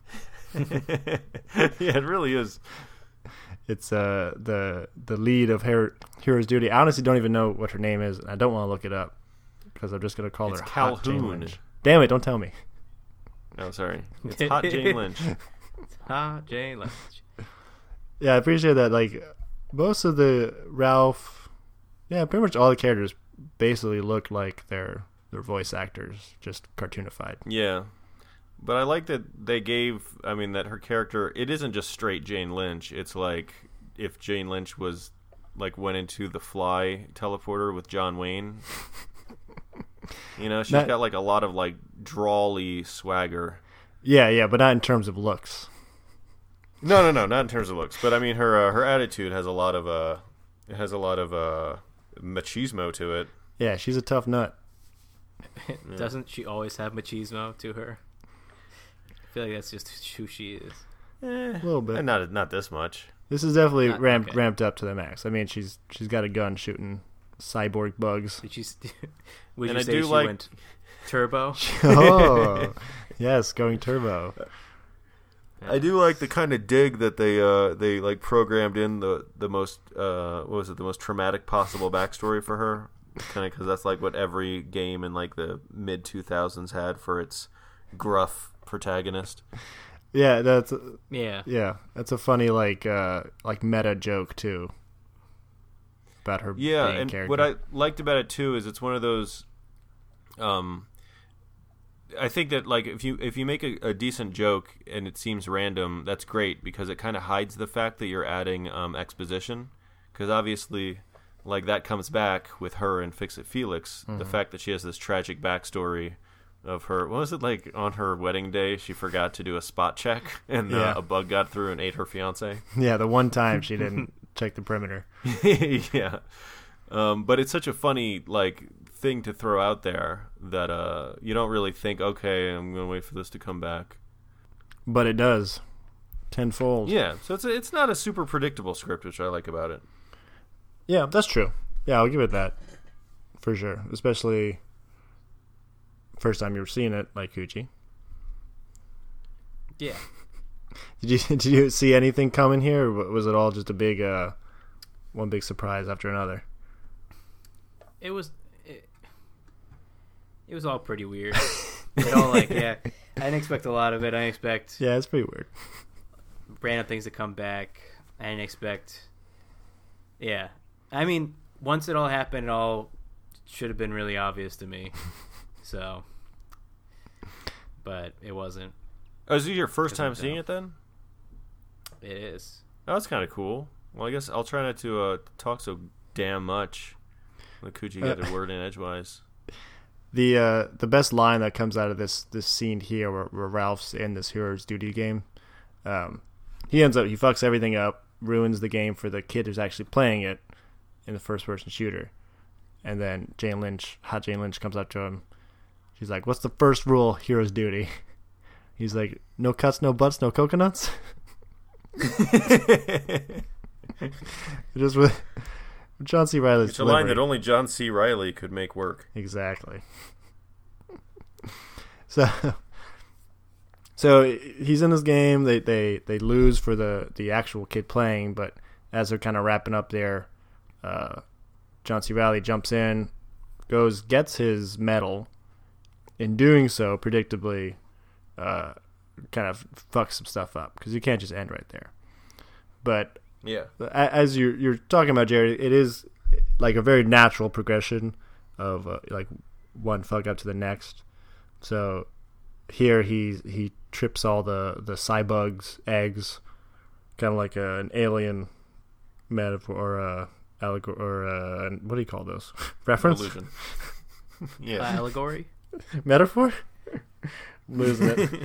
Yeah, it really is. It's uh, the the lead of Her- Hero's Duty. I honestly don't even know what her name is. I don't want to look it up because I'm just going to call It's her Hot Jane Calhoun. Lynch. Damn it! Don't tell me. No, sorry. It's Hot Jane Lynch. Ha, Jane Lynch. Yeah, I appreciate that. Like most of the Ralph, yeah, pretty much all the characters basically look like their their voice actors, just cartoonified. Yeah. But I like that they gave, I mean, that her character, it isn't just straight Jane Lynch. It's like if Jane Lynch was, like, went into the Fly teleporter with John Wayne. You know, she's Not- got, like, a lot of, like, drawly swagger. Yeah, yeah, but not in terms of looks. No, no, no, not in terms of looks. But, I mean, her uh, her attitude has a lot of, uh, it has a lot of, uh, machismo to it. Yeah, she's a tough nut. Doesn't she always have machismo to her? I feel like that's just who she is. Eh, A little bit. and Not, not this much. This is definitely Not- ramped okay. ramped up to the max. I mean, she's she's got a gun shooting cyborg bugs. Did you? St- would And you I say do she like- went turbo? Oh, yes, going turbo. I do like the kind of dig that they uh, they like programmed in the the most uh, what was it the most traumatic possible backstory for her, kind of because that's like what every game in like the mid two thousands had for its gruff protagonist. Yeah, that's Yeah. yeah, that's a funny like uh like meta joke too about her. Yeah, being and character. what I liked about it too is it's one of those. Um, I think that like if you if you make a, a decent joke and it seems random, that's great because it kind of hides the fact that you're adding um, exposition. Because obviously, like that comes back with her and Fix It Felix. Mm-hmm. The fact that she has this tragic backstory of her. What was it like on her wedding day? She forgot to do a spot check and Yeah. uh, a bug got through and ate her fiance. Yeah, the one time she didn't check the perimeter. Yeah, um, but it's such a funny like thing to throw out there that uh, you don't really think, okay, I'm gonna wait for this to come back. But it does. tenfold. Yeah, so it's a, it's not a super predictable script, which I like about it. Yeah, that's true. Yeah, I'll give it that for sure. Especially first time you were seeing it, like Coochie. Yeah. Did you did you see anything coming here, or was it all just a big uh, one big surprise after another? It was it, it was all pretty weird. It all like yeah, I didn't expect a lot of it. I didn't expect Yeah, it's pretty weird. random things to come back. I didn't expect. Yeah, I mean, once it all happened, it all should have been really obvious to me. So, but it wasn't. Oh, is it your first Isn't time it seeing though? it then? It is. Oh, that's kind of cool. Well, I guess I'll try not to uh, talk so damn much. Let Coochie get a word in edgewise. The uh, the best line that comes out of this this scene here, where, where Ralph's in this hero's duty game, um, he ends up he fucks everything up, ruins the game for the kid who's actually playing it in the first person shooter, and then Jane Lynch, hot Jane Lynch, comes up to him. She's like, "What's the first rule, hero's duty?" He's like, "No cuts, no butts, no coconuts." Just with John C. Reilly's It's a line delivery. that only John C. Reilly could make work. Exactly. So, so he's in this game. They they, they lose for the, the actual kid playing, but as they're kind of wrapping up there, uh, John C. Reilly jumps in, goes, gets his medal. In doing so, predictably, uh, kind of fucks some stuff up because you can't just end right there. But Yeah. a- as you're you're talking about, Jared, it is like a very natural progression of uh, like one fuck up to the next. So here he he trips all the the cybugs eggs, kind of like a, an alien metaphor or uh, allegor or uh, what do you call those reference Illusion. Uh, Yeah. allegory. metaphor. Losing it.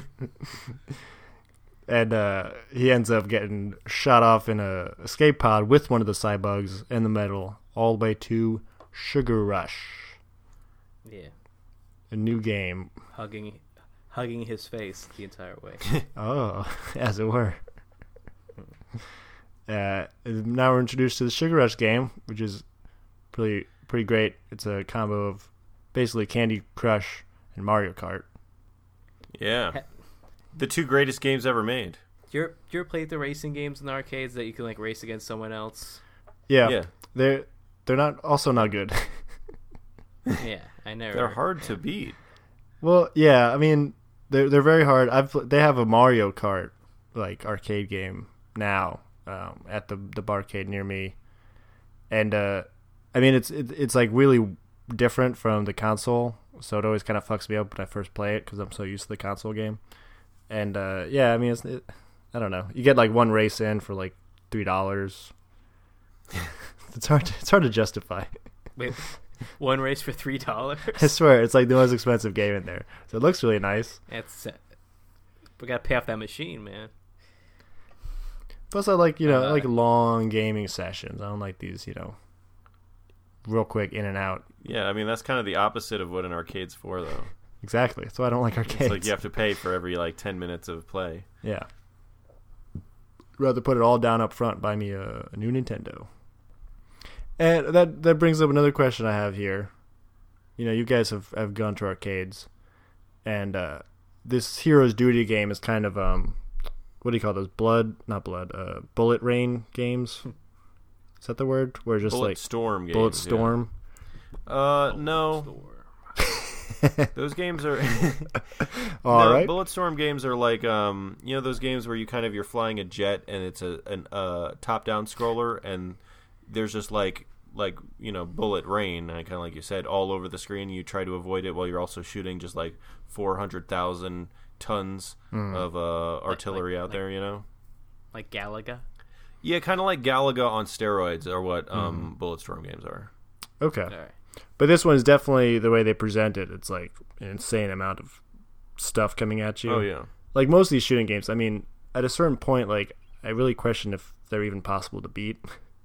And uh, he ends up getting shot off in a escape pod with one of the cybugs and the medal all the way to Sugar Rush, Yeah, a new game. hugging, hugging his face the entire way. Oh, as it were. Uh, now we're introduced to the Sugar Rush game, which is pretty pretty great. It's a combo of basically Candy Crush and Mario Kart. Yeah. The two greatest games ever made. You ever, you ever played the racing games in the arcades that you can like race against someone else? Yeah, Yeah. they're they're not also not good. Yeah, I never. They're hard to beat. Well, yeah, I mean they're they're very hard. I've they have a Mario Kart like arcade game now um, at the the barcade near me, and uh, I mean it's it, it's like really different from the console, so it always kind of fucks me up when I first play it because I'm so used to the console game. And uh, yeah, I mean it's it, I don't know. You get like one race in for like three dollars. It's hard to, it's hard to justify. Wait, one race for three dollars? I swear it's like the most expensive game in there. So it looks really nice. It's uh, we gotta pay off that machine, man. Plus, I like you know I Uh, like long gaming sessions. I don't like these you know real quick in and out. Yeah, I mean, that's kind of the opposite of what an arcade's for, though. Exactly. That's why I don't like arcades. It's like you have to pay for every, like, ten minutes of play. Yeah. Rather put it all down up front. Buy me a, a new Nintendo. And that that brings up another question I have here. You know, you guys have, have gone to arcades, and uh, this Hero's Duty game is kind of um, what do you call those? Blood, not blood. Uh, bullet rain games. Is that the word? Where just Bullet like Storm games. Bullet yeah. Storm. Uh, no. Those games are... All no, right. Bulletstorm games are like, um, you know, those games where you kind of, you're flying a jet and it's a an uh, top-down scroller and there's just like, like you know, bullet rain, kind of like you said, all over the screen. You try to avoid it while you're also shooting just like four hundred thousand tons Mm. of uh, artillery like- out like- there, you know? Like Galaga. Yeah, kind of like Galaga on steroids are what um, Bulletstorm games are. Okay. All right. But this one is definitely the way they present it. It's like an insane amount of stuff coming at you. Oh, yeah. Like most of these shooting games, I mean, at a certain point, like I really question if they're even possible to beat.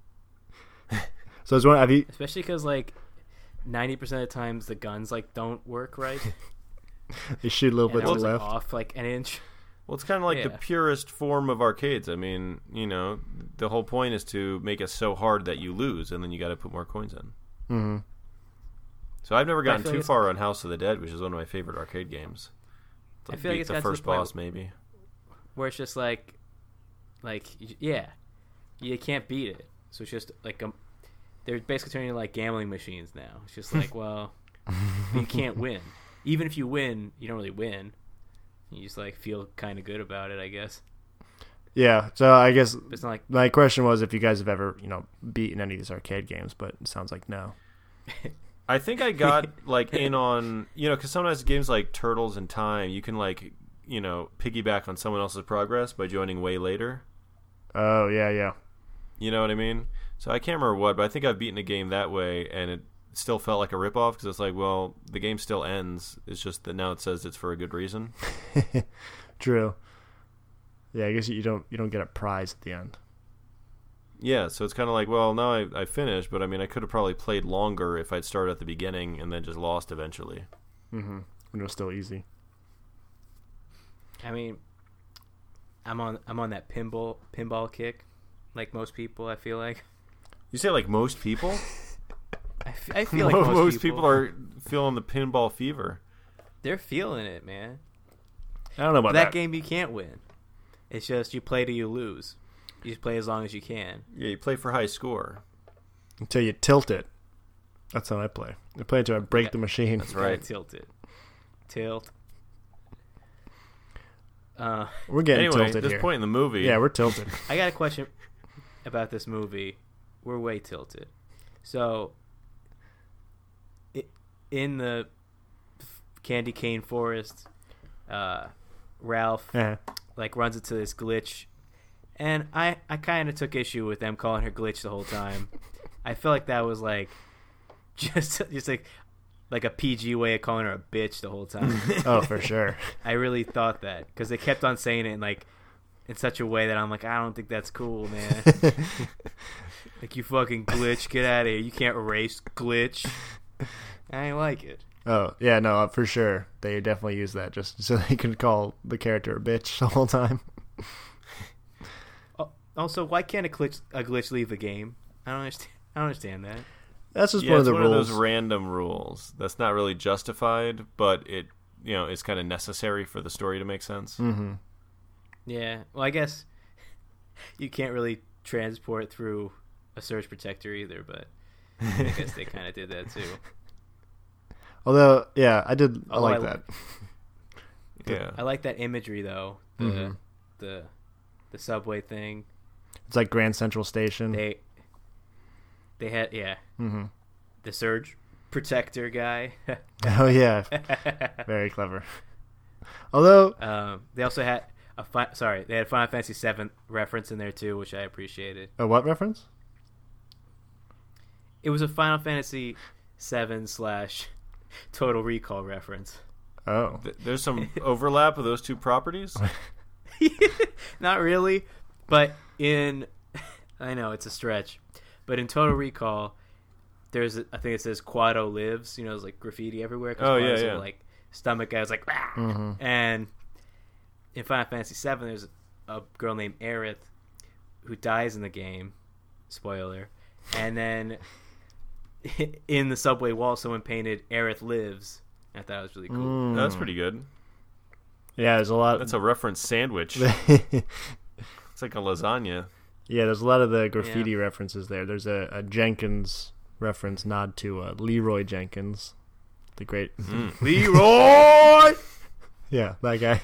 So I was wondering, have you? Especially because like ninety percent of the times the guns like don't work right. They shoot a little And bit to the everyone's, like, left. off like an inch. Well, it's kind of like Yeah. the purest form of arcades. I mean, you know, the whole point is to make it so hard that you lose, and then you got to put more coins in. Mm-hmm. So I've never But I gotten feel too like it's- far on House of the Dead, which is one of my favorite arcade games. To I feel like beat it's the got to the first point boss, maybe. where it's just like, like y- yeah, you can't beat it. So it's just like um, they're basically turning into like gambling machines now. It's just like, well, you can't win. Even if you win, you don't really win. You just like feel kind of good about it, I guess. Yeah, so I guess But it's not like my question was if you guys have ever, you know, beaten any of these arcade games, but it sounds like no. I think I got like in on, you know, because sometimes games like Turtles in Time, you can like, you know, piggyback on someone else's progress by joining way later. Oh, yeah, yeah. You know what I mean? So I can't remember what, but I think I've beaten a game that way, and it still felt like a ripoff because it's like, well, the game still ends. It's just that now it says it's for a good reason. True. Yeah, I guess you don't you don't get a prize at the end. Yeah, so it's kind of like, well, now I, I finished, but I mean, I could have probably played longer if I'd started at the beginning and then just lost eventually. Mm-hmm. And it was still easy. I mean, I'm on I'm on that pinball pinball kick, like most people. I feel like You say like most people? I, f- I feel like most, most people, people are feeling the pinball fever. they're feeling it, man. I don't know about that, that. game you can't win. It's just you play till you lose. You just play as long as you can. Yeah, you play for high score. Until you tilt it. That's how I play. I play until I break Yeah, the machine. That's Gotta right. tilt it. Tilt. Uh, We're getting Anyway, at tilted this here. point in the movie, Yeah, we're tilted. I got a question about this movie. We're way tilted. So, i in the candy cane forest, uh, Ralph Yeah. like runs into this glitch, and I I kind of took issue with them calling her glitch the whole time. I feel like that was like just just like like a P G way of calling her a bitch the whole time. Oh, for sure. I really thought that because they kept on saying it in like in such a way that I'm like, I don't think that's cool, man. Like, you fucking glitch, get out of here. You can't erase glitch. I ain't like it. Oh, yeah, no, for sure. They definitely use that just so they can call the character a bitch the whole time. Oh, also, why can't a glitch a glitch leave the game? I don't understand. I don't understand that. That's just yeah, one of it's the one rules. of those random rules that's not really justified, but it, you know, is kind of necessary for the story to make sense. Mm-hmm. Yeah. Well, I guess you can't really transport through a surge protector either, but I guess they kind of did that too. Although, yeah, I did. I Although like I- that. Yeah. I like that imagery though. The Mhm. the the subway thing. It's like Grand Central Station. They they had yeah Mm-hmm. the surge protector guy. Oh, yeah. Very clever. Although, um, they also had a fi- sorry they had Final Fantasy seven reference in there too, which I appreciated. a what reference? It was a Final Fantasy seven slash Total Recall reference. Oh. Th- There's some overlap of those two properties. Not really, but in I know it's a stretch, but in Total Recall, there's a, I think it says Quado lives. You know, there's like graffiti everywhere. 'cause Oh, yeah, Quado's yeah. little, like stomach guy was like, "Rah!" Mhm. And in Final Fantasy seven, there's a girl named Aerith who dies in the game. Spoiler. And then in the subway wall, someone painted Aerith lives. I thought it was really cool. Mm. That's pretty good. Yeah, there's a lot. That's a reference sandwich. It's like a lasagna. Yeah, there's a lot of the graffiti references there. There's a, a Jenkins reference nod to uh, Leroy Jenkins, the great Mm. Leroy. Yeah, that guy.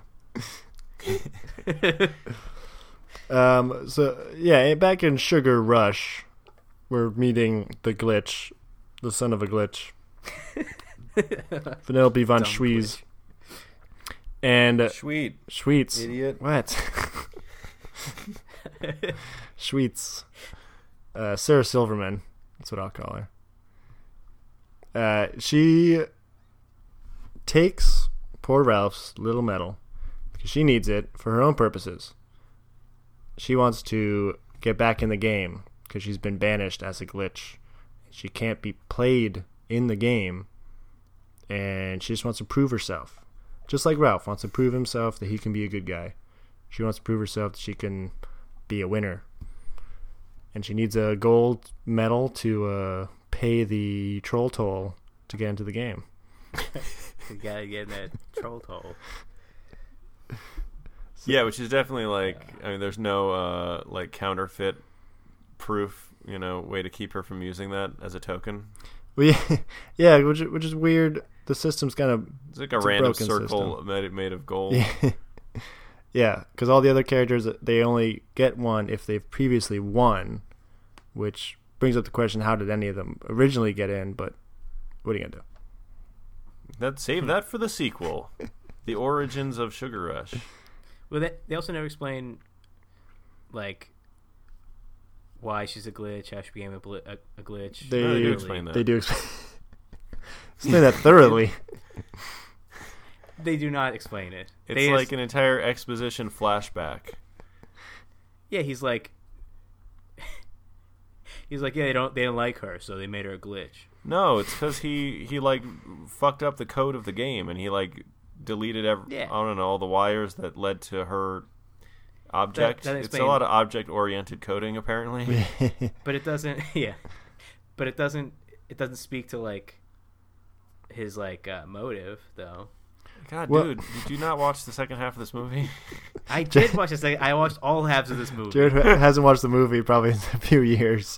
Um. So yeah, back in Sugar Rush, we're meeting the glitch, the son of a glitch, Vanellope von Dumb Schweez, and uh, Sweet. Schweetz. Idiot. What? Schweetz. Uh, Sarah Silverman. That's what I'll call her. Uh, she takes poor Ralph's little medal because she needs it for her own purposes. She wants to get back in the game because she's been banished as a glitch. She can't be played in the game, and she just wants to prove herself. just like Ralph wants to prove himself that he can be a good guy. She wants to prove herself that she can be a winner. And she needs a gold medal to uh, pay the troll toll to get into the game. You gotta get in that troll toll. Yeah, which is definitely like, I mean, there's no uh, like counterfeit proof, you know, way to keep her from using that as a token. Well, yeah, yeah, which which is weird. The system's kind of it's like a random a circle made made of gold. Yeah, yeah, because all the other characters, they only get one if they've previously won, which brings up the question: how did any of them originally get in? But what are you gonna do? That save that for the sequel, The Origins of Sugar Rush. Well, they, they also never explain, like, why she's a glitch, how she became a, bl- a, a glitch. They, no, they do explain that. They do explain, explain that thoroughly. They do not explain it. It's they like just, an entire exposition flashback. Yeah, he's like, he's like, yeah, they don't, they didn't like her, so they made her a glitch. No, it's because he, he, like, fucked up the code of the game, and he, like, deleted every, yeah. I don't know, all the wires that led to her object. That, that it's a lot of object-oriented coding, apparently. But it doesn't, yeah. But it doesn't, it doesn't speak to, like, his, like, uh, motive, though. God, well, dude, did you not watch the second half of this movie? I did watch the second, I watched all halves of this movie. Jared hasn't watched the movie probably in a few years.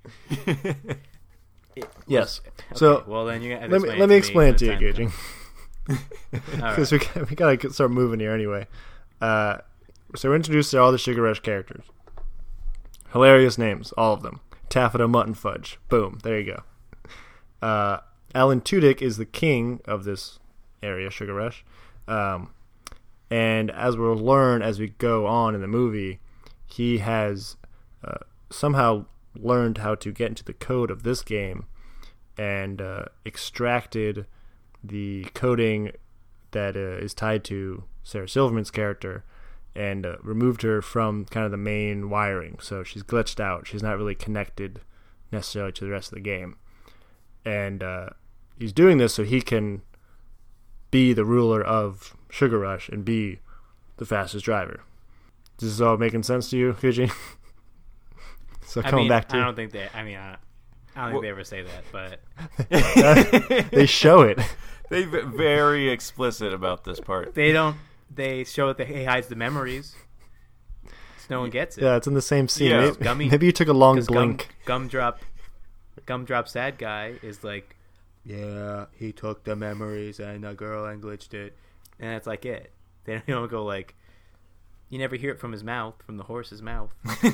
Yes. Okay, so well, then you let me let me explain it to you, Gauging. Because right. we we gotta start moving here anyway. Uh, so we're introduced to all the Sugar Rush characters. Hilarious names, all of them. Taffeta Mutton Fudge. Boom. There you go. Uh, Alan Tudyk is the king of this area, Sugar Rush. Um, and as we'll learn as we go on in the movie, he has uh, somehow learned how to get into the code of this game and uh, extracted the coding that uh, is tied to Sarah Silverman's character and uh, removed her from kind of the main wiring. So she's glitched out. She's not really connected necessarily to the rest of the game. And uh, he's doing this so he can be the ruler of Sugar Rush and be the fastest driver. This is all making sense to you, Fiji? So I coming mean, back to I don't think they. I mean, I, I don't think well, they ever say that, but they show it. They're very explicit about this part. They don't. They show that he hides the memories, so no one gets it. Yeah, it's in the same scene. Yeah. Maybe, Gummy, maybe you took a long blink. Gum, Gumdrop, Gumdrop, sad guy is like, yeah, he took the memories and the girl and glitched it, and that's like it. They don't go like. You never hear it from his mouth, from the horse's mouth.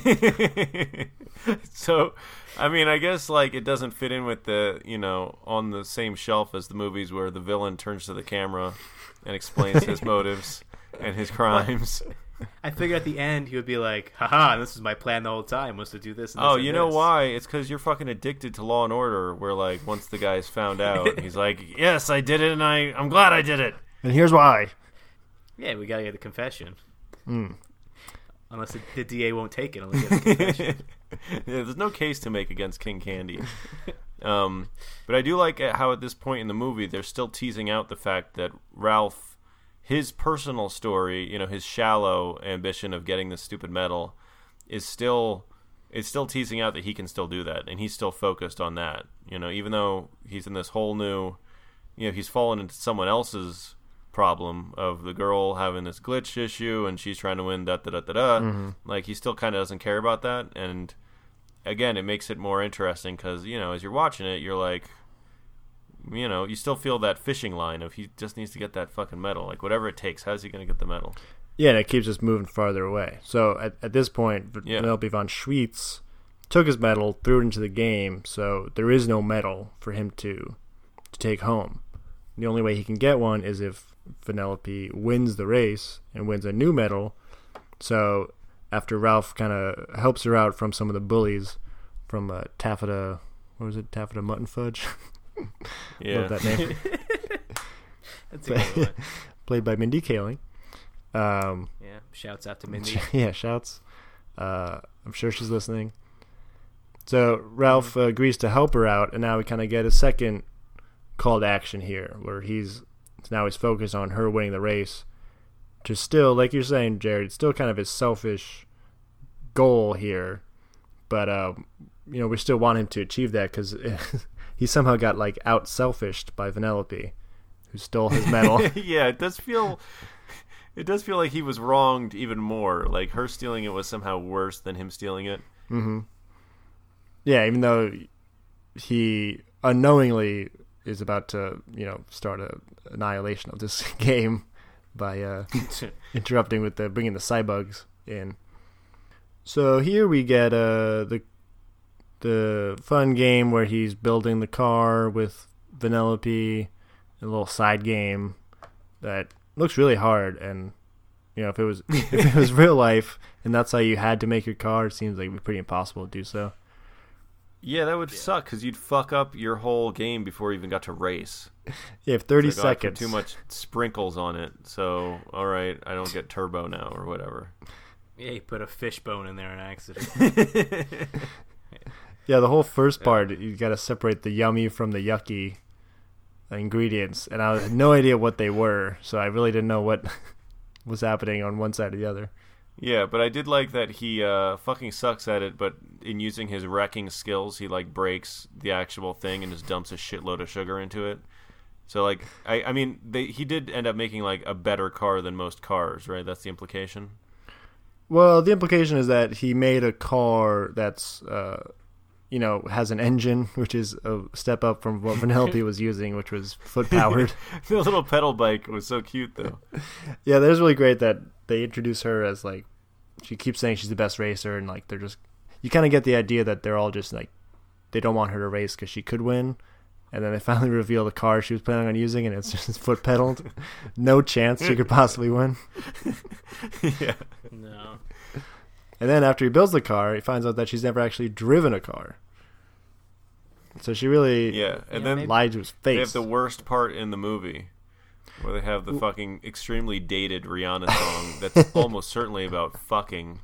So, I mean, I guess, like, it doesn't fit in with the, you know, on the same shelf as the movies where the villain turns to the camera and explains his motives and his crimes. I figured at the end he would be like, haha, this is my plan the whole time, was to do this and this Oh, and you this. know why? It's because you're fucking addicted to Law and Order, where, like, once the guy's found out, he's like, yes, I did it, and I, I'm glad I did it. And here's why. Yeah, we gotta get the confession. Mm. Unless the, the D A won't take it, unless you get the confession. Yeah, there's no case to make against King Candy. Um, but I do like how at this point in the movie they're still teasing out the fact that Ralph, his personal story, you know, his shallow ambition of getting this stupid medal, is still is still teasing out that he can still do that, and he's still focused on that. You know, even though he's in this whole new, you know, he's fallen into someone else's problem of the girl having this glitch issue and she's trying to win da da da da da. Mm-hmm. Like, he still kind of doesn't care about that, and again, it makes it more interesting because, you know, as you're watching it, you're like, you know, you still feel that fishing line of he just needs to get that fucking medal, like whatever it takes. How's he going to get the medal? Yeah, and it keeps us moving farther away. So at, at this point, Yeah. Penelope von Schweetz took his medal, threw it into the game, so there is no medal for him to to take home. The only way he can get one is if Penelope wins the race and wins a new medal. So after Ralph kind of helps her out from some of the bullies from uh, Taffeta, what was it, Taffeta Mutton Fudge? Yeah. Love that name. That's a good one. Played by Mindy Kaling. Um, Yeah, shouts out to Mindy. yeah, shouts. Uh, I'm sure she's listening. So Ralph uh, agrees to help her out, and now we kind of get a second call to action here, where he's So now he's focused on her winning the race. To still, like you're saying, Jared, it's still kind of his selfish goal here. But, uh, you know, we still want him to achieve that because he somehow got, like, out-selfished by Vanellope, who stole his medal. Yeah, it does feel... It does feel like he was wronged even more. Like, her stealing it was somehow worse than him stealing it. Mm-hmm. Yeah, even though he unknowingly is about to, you know, start a annihilation of this game by uh, interrupting with the bringing the cybugs in. So here we get uh, the the fun game where he's building the car with Vanellope, a little side game that looks really hard. And you know, if it was if it was real life and that's how you had to make your car, it seems like it'd be pretty impossible to do so. Yeah, that would yeah. suck because you'd fuck up your whole game before you even got to race. You have thirty like, seconds. Oh, too much sprinkles on it, so all right, I don't get turbo now or whatever. Yeah, you put a fishbone in there on accident. Yeah, the whole first part, yeah. you got to separate the yummy from the yucky ingredients, and I had no idea what they were, so I really didn't know what was happening on one side or the other. Yeah, but I did like that he uh, fucking sucks at it, but in using his wrecking skills, he, like, breaks the actual thing and just dumps a shitload of sugar into it. So, like, I, I mean, they, he did end up making, like, a better car than most cars, right? That's the implication? Well, the implication is that he made a car that's, uh, you know, has an engine, which is a step up from what Vanellope was using, which was foot-powered. The little pedal bike was so cute, though. Yeah, that was really great that they introduce her as, like, she keeps saying she's the best racer, and, like, they're just, you kind of get the idea that they're all just, like, they don't want her to race because she could win, and then they finally reveal the car she was planning on using, and it's just foot-pedaled. No chance she could possibly win. Yeah. No. And then after he builds the car, he finds out that she's never actually driven a car. So she really yeah, and yeah, then lied to his face. They have the worst part in the movie, where they have the fucking extremely dated Rihanna song that's almost certainly about fucking.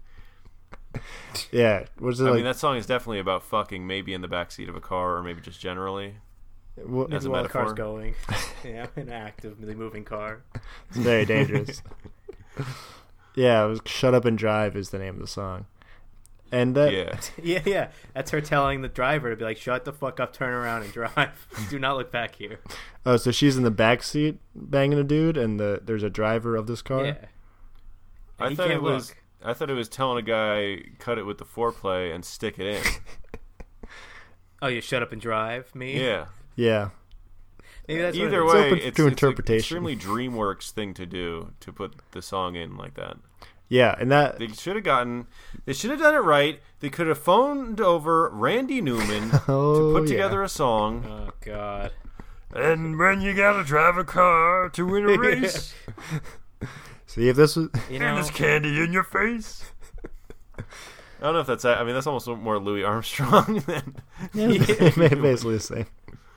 Yeah, was it I like, mean, that song is definitely about fucking, maybe in the backseat of a car, or maybe just generally. What, as a while metaphor. The car's going. Yeah, an actively moving car. It's very dangerous. Yeah, it was "Shut Up and Drive" is the name of the song. And that, yeah, yeah, yeah. That's her telling the driver to be like, "Shut the fuck up, turn around and drive. Do not look back here." Oh, so she's in the back seat banging a dude, and the there's a driver of this car. Yeah. And I he thought can't it was. look. I thought it was telling a guy cut it with the foreplay and stick it in. Oh, you shut up and drive me. Yeah. Yeah. Maybe that's Either what it is. way, open it's, to it's interpretation. an extremely DreamWorks thing to do to put the song in like that. Yeah, and that They should have gotten. They should have done it right. They could have phoned over Randy Newman Oh, to put yeah. together a song. Oh God. And when you gotta drive a car to win a race, see if this was. You know, and there's candy in your face. I don't know if that's. I mean, that's almost more Louis Armstrong than. Yeah, basically the same.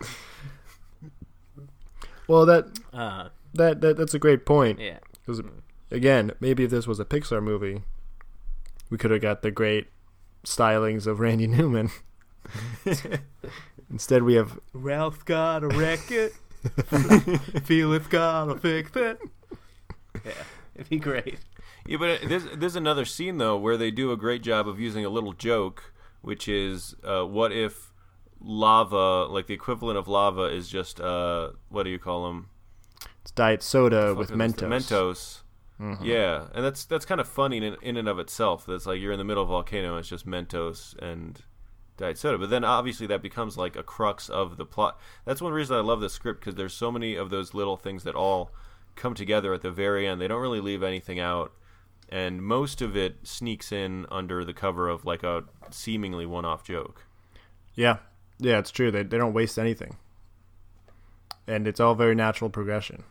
Well, that uh, that that that's a great point. yeah. Because again, maybe if this was a Pixar movie, we could have got the great stylings of Randy Newman. Instead, we have Ralph gotta wreck it. Felix gotta fix it. Yeah, it'd be great. Yeah, but there's there's another scene though where they do a great job of using a little joke, which is uh, what if lava, like the equivalent of lava, is just uh, what do you call them? it's diet soda with Fuck, Mentos. Mentos. Mhm. Yeah, and that's that's kind of funny in, in and of itself. That's like you're in the middle of a volcano, and it's just Mentos and diet soda. But then obviously that becomes like a crux of the plot. That's one reason I love this script, because there's so many of those little things that all come together at the very end. They don't really leave anything out, and most of it sneaks in under the cover of like a seemingly one-off joke. Yeah, yeah, it's true. They they don't waste anything, and it's all very natural progression.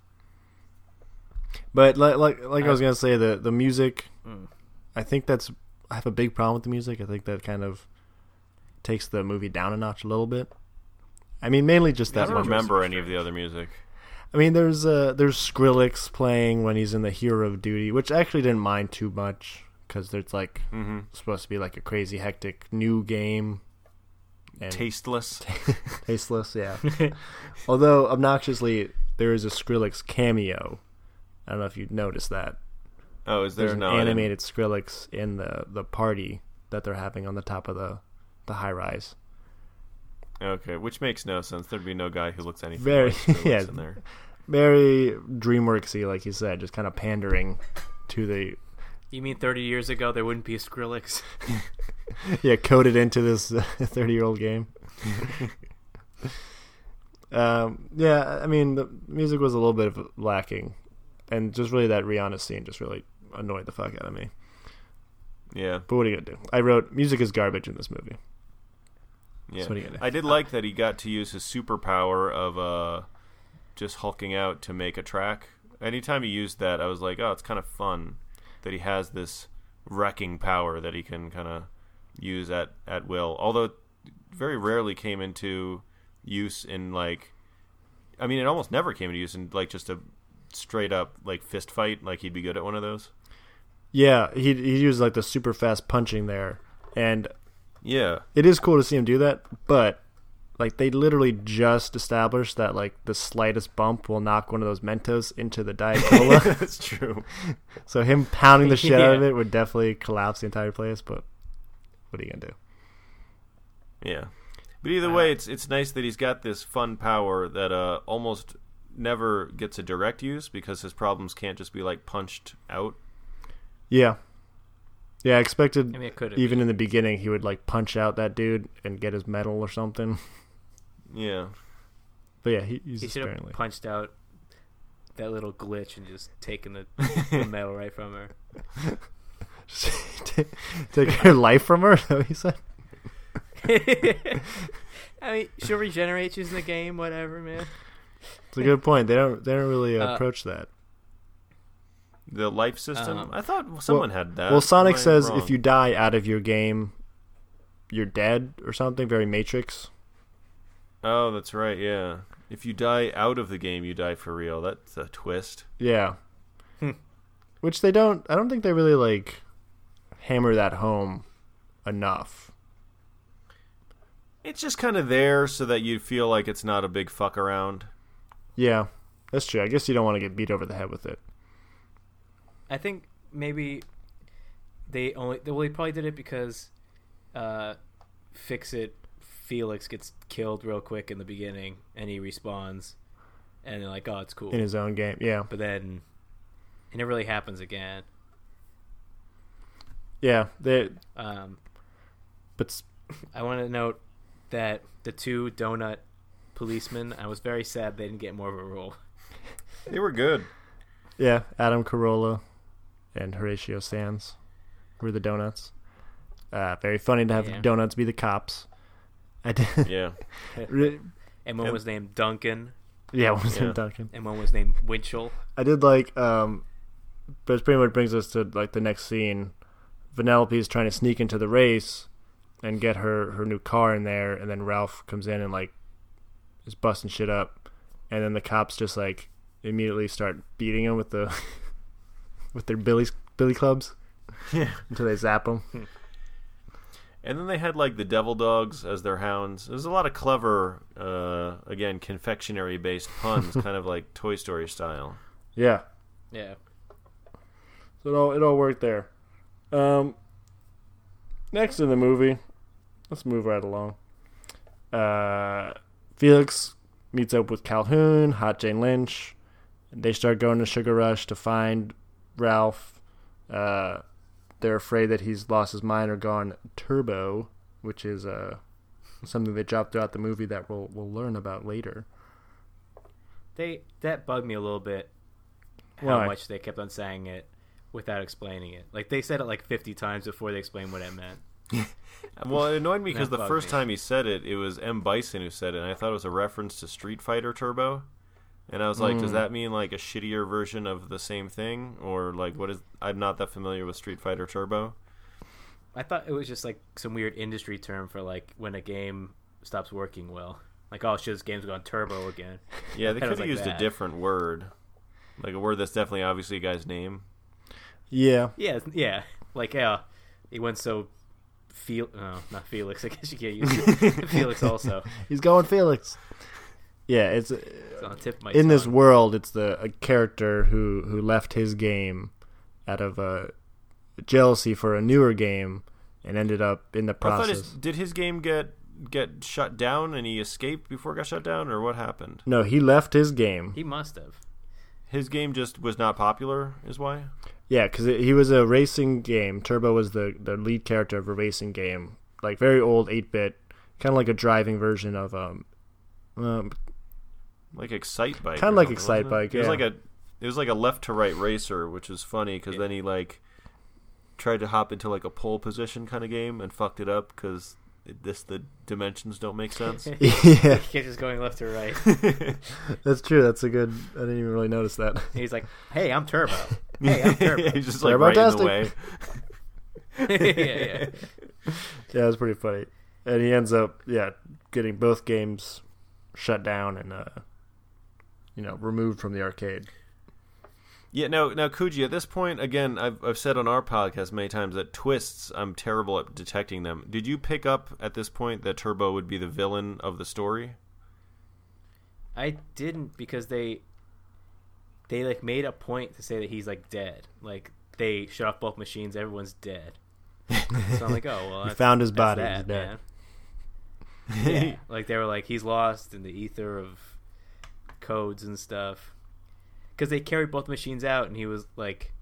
But like like, like I was gonna say, the the music, Mm. I think that's I have a big problem with the music. I think that kind of takes the movie down a notch a little bit. I mean, mainly just I that don't one. remember any of the other music. I mean, there's uh, there's Skrillex playing when he's in the Hero of Duty, which I actually didn't mind too much because there's like Mm-hmm. supposed to be like a crazy hectic new game. And Tasteless. tasteless, yeah. Although obnoxiously, there is a Skrillex cameo. I don't know if you noticed that. Oh, is there There's an no I animated Skrillex in the, the party that they're having on the top of the, the high rise. didn't- Okay, which makes no sense. There'd be no guy who looks anything Very- like Skrillex yeah. in there. Very DreamWorksy, like you said, just kind of pandering to the You mean thirty years ago there wouldn't be a Skrillex? yeah coded into this thirty year old game. um, yeah, I mean the music was a little bit of lacking, and just really that Rihanna scene just really annoyed the fuck out of me. Yeah, But what are you gonna do? I wrote music is garbage in this movie. yeah. So what are you gonna do? I did like that he got to use his superpower of uh, just hulking out to make a track. Anytime he used that, I was like, oh, it's kind of fun that he has this wrecking power that he can kind of use at, at will. Although it very rarely came into use in, like, I mean, it almost never came into use in, like, just a straight up, like, fist fight. Like, he'd be good at one of those. Yeah, he he used like the super fast punching there, and Yeah. it is cool to see him do that. But like they literally just established that like the slightest bump will knock one of those Mentos into the Diet Cola. That's true. So him pounding the shit out of Yeah. it would definitely collapse the entire place. But what are you gonna do? Yeah. But either way, it's it's nice that he's got this fun power that uh almost never gets a direct use because his problems can't just be like punched out. Yeah, yeah. I expected I mean, it could even in the beginning he would like punch out that dude and get his medal or something. Yeah. But yeah, he, he's He should have apparently punched out that little glitch and just taken the, the medal right from her. take, take her life from her. Is that what he said? I mean, she'll regenerate. She's in the game. Whatever, man. It's a good point. They don't they don't really uh, Uh, approach that. The life system. Um, I thought someone had that. Well, Sonic Am I says wrong? if you die out of your game, you're dead or something. Very Matrix. Oh, that's right. Yeah. If you die out of the game, you die for real. That's a twist. Yeah. Hmm. Which they don't. I don't think they really like hammer that home enough. It's just kind of there so that you feel like it's not a big fuck around. Yeah, that's true. I guess you don't want to get beat over the head with it. I think maybe they only well they probably did it because uh, Fix It Felix gets killed real quick in the beginning and he respawns and they're like, oh, it's cool. In his own game. Yeah. But then it never really happens again. Yeah. They. Um, But s- I want to note that the two donut policemen, I was very sad they didn't get more of a role. They were good. yeah, Adam Carolla and Horatio Sands were the donuts. Uh, very funny to have Yeah. the donuts be the cops. I did. Yeah. Re- And one Yep. was named Duncan, yeah, what was Yeah. it, Duncan? and one was named Winchell. I did like, um, but it pretty much brings us to like the next scene. Vanellope is trying to sneak into the race and get her, her new car in there, and then Ralph comes in and like is busting shit up, and then the cops just like immediately start beating him with the with their billy billy clubs Yeah. until they zap him. And then they had like the devil dogs as their hounds. There's a lot of clever, uh, again, confectionery based puns, kind of like Toy Story style. Yeah, Yeah. so it all it all worked there. Um, next in the movie, let's move right along. Uh, Felix meets up with Calhoun, Hot Jane Lynch. They start going to Sugar Rush to find Ralph. Uh, they're afraid that he's lost his mind or gone turbo, which is uh, something they dropped throughout the movie that we'll we'll learn about later. They that bugged me a little bit. Why? How much they kept on saying it without explaining it. Like they said it like fifty times before they explained what it meant. Well, it annoyed me because That the bugged first me. time he said it, it was M. Bison who said it, and I thought it was a reference to Street Fighter Turbo. And I was like, does Mm. that mean like a shittier version of the same thing? Or like, what is. I'm not that familiar with Street Fighter Turbo. I thought it was just like some weird industry term for like when a game stops working well. Like, oh shit, this game's gone turbo again. Yeah, they That could was have like used a that. different word. Like a word that's definitely obviously a guy's name. Yeah, Yeah, yeah. Like, yeah, it went so. Fel- oh, not Felix. I guess you can't use it. Felix also. he's going Felix. Yeah, it's, It's on the tip of my in this tongue. world. It's the a character who who left his game out of uh, jealousy for a newer game and ended up in the I thought process. his, did his game get get shut down and he escaped before it got shut down, or what happened? No, he left his game. He must have. His game just was not popular, is why? Yeah, because he was a racing game. Turbo was the, the lead character of a racing game, like very old eight-bit, kind of like a driving version of um, um Like Excite Bike. Kinda or like something, Excite wasn't it? Bike, It was yeah. like a it was like a left to right racer, which was funny because then he like tried to hop into like a pole position kind of game and fucked it up because this the dimensions don't make sense. yeah, He's just going left to right. that's true. That's a good. I didn't even really notice that. He's like, "Hey, I'm Turbo. Hey, I'm Turbo." He's just like right in the way. Turbo-tastic. yeah, yeah. Yeah, it was pretty funny. And he ends up, yeah, getting both games shut down and, uh, you know, removed from the arcade. Yeah, no, now Kuji, at this point, again, I've I've said on our podcast many times that twists, I'm terrible at detecting them. Did you pick up at this point that Turbo would be the villain of the story? I didn't because they they like made a point to say that he's like dead. Like they shut off both machines, everyone's dead. So I'm like, oh well, He that's, found his that's body, that, he's dead. man. Yeah, like they were like he's lost in the ether of codes and stuff. Because they carried both machines out, and he was like,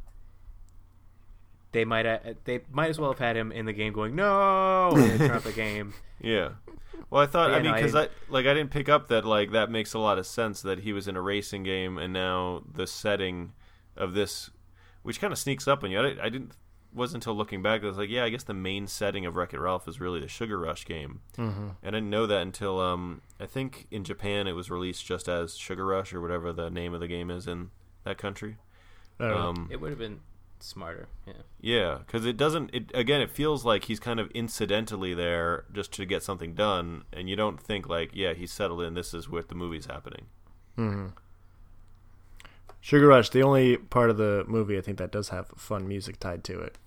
they might have, they might as well have had him in the game going no, and then turn off the game. Yeah. Well, I thought, Yeah, I mean, no, I because I, didn't- like, I didn't pick up that, like, that makes a lot of sense that he was in a racing game and now the setting of this, which kind of sneaks up on you. I, I didn't, wasn't until looking back, I was like, yeah, I guess the main setting of Wreck-It Ralph is really the Sugar Rush game. Mm-hmm. And I didn't know that until, um, I think in Japan it was released just as Sugar Rush or whatever the name of the game is in that country. Um, It would have been smarter. Yeah. yeah, because it doesn't. It again, it feels like he's kind of incidentally there just to get something done, and you don't think like, yeah, he's settled in. This is where the movie's happening. Mm-hmm. Sugar Rush, the only part of the movie I think that does have fun music tied to it.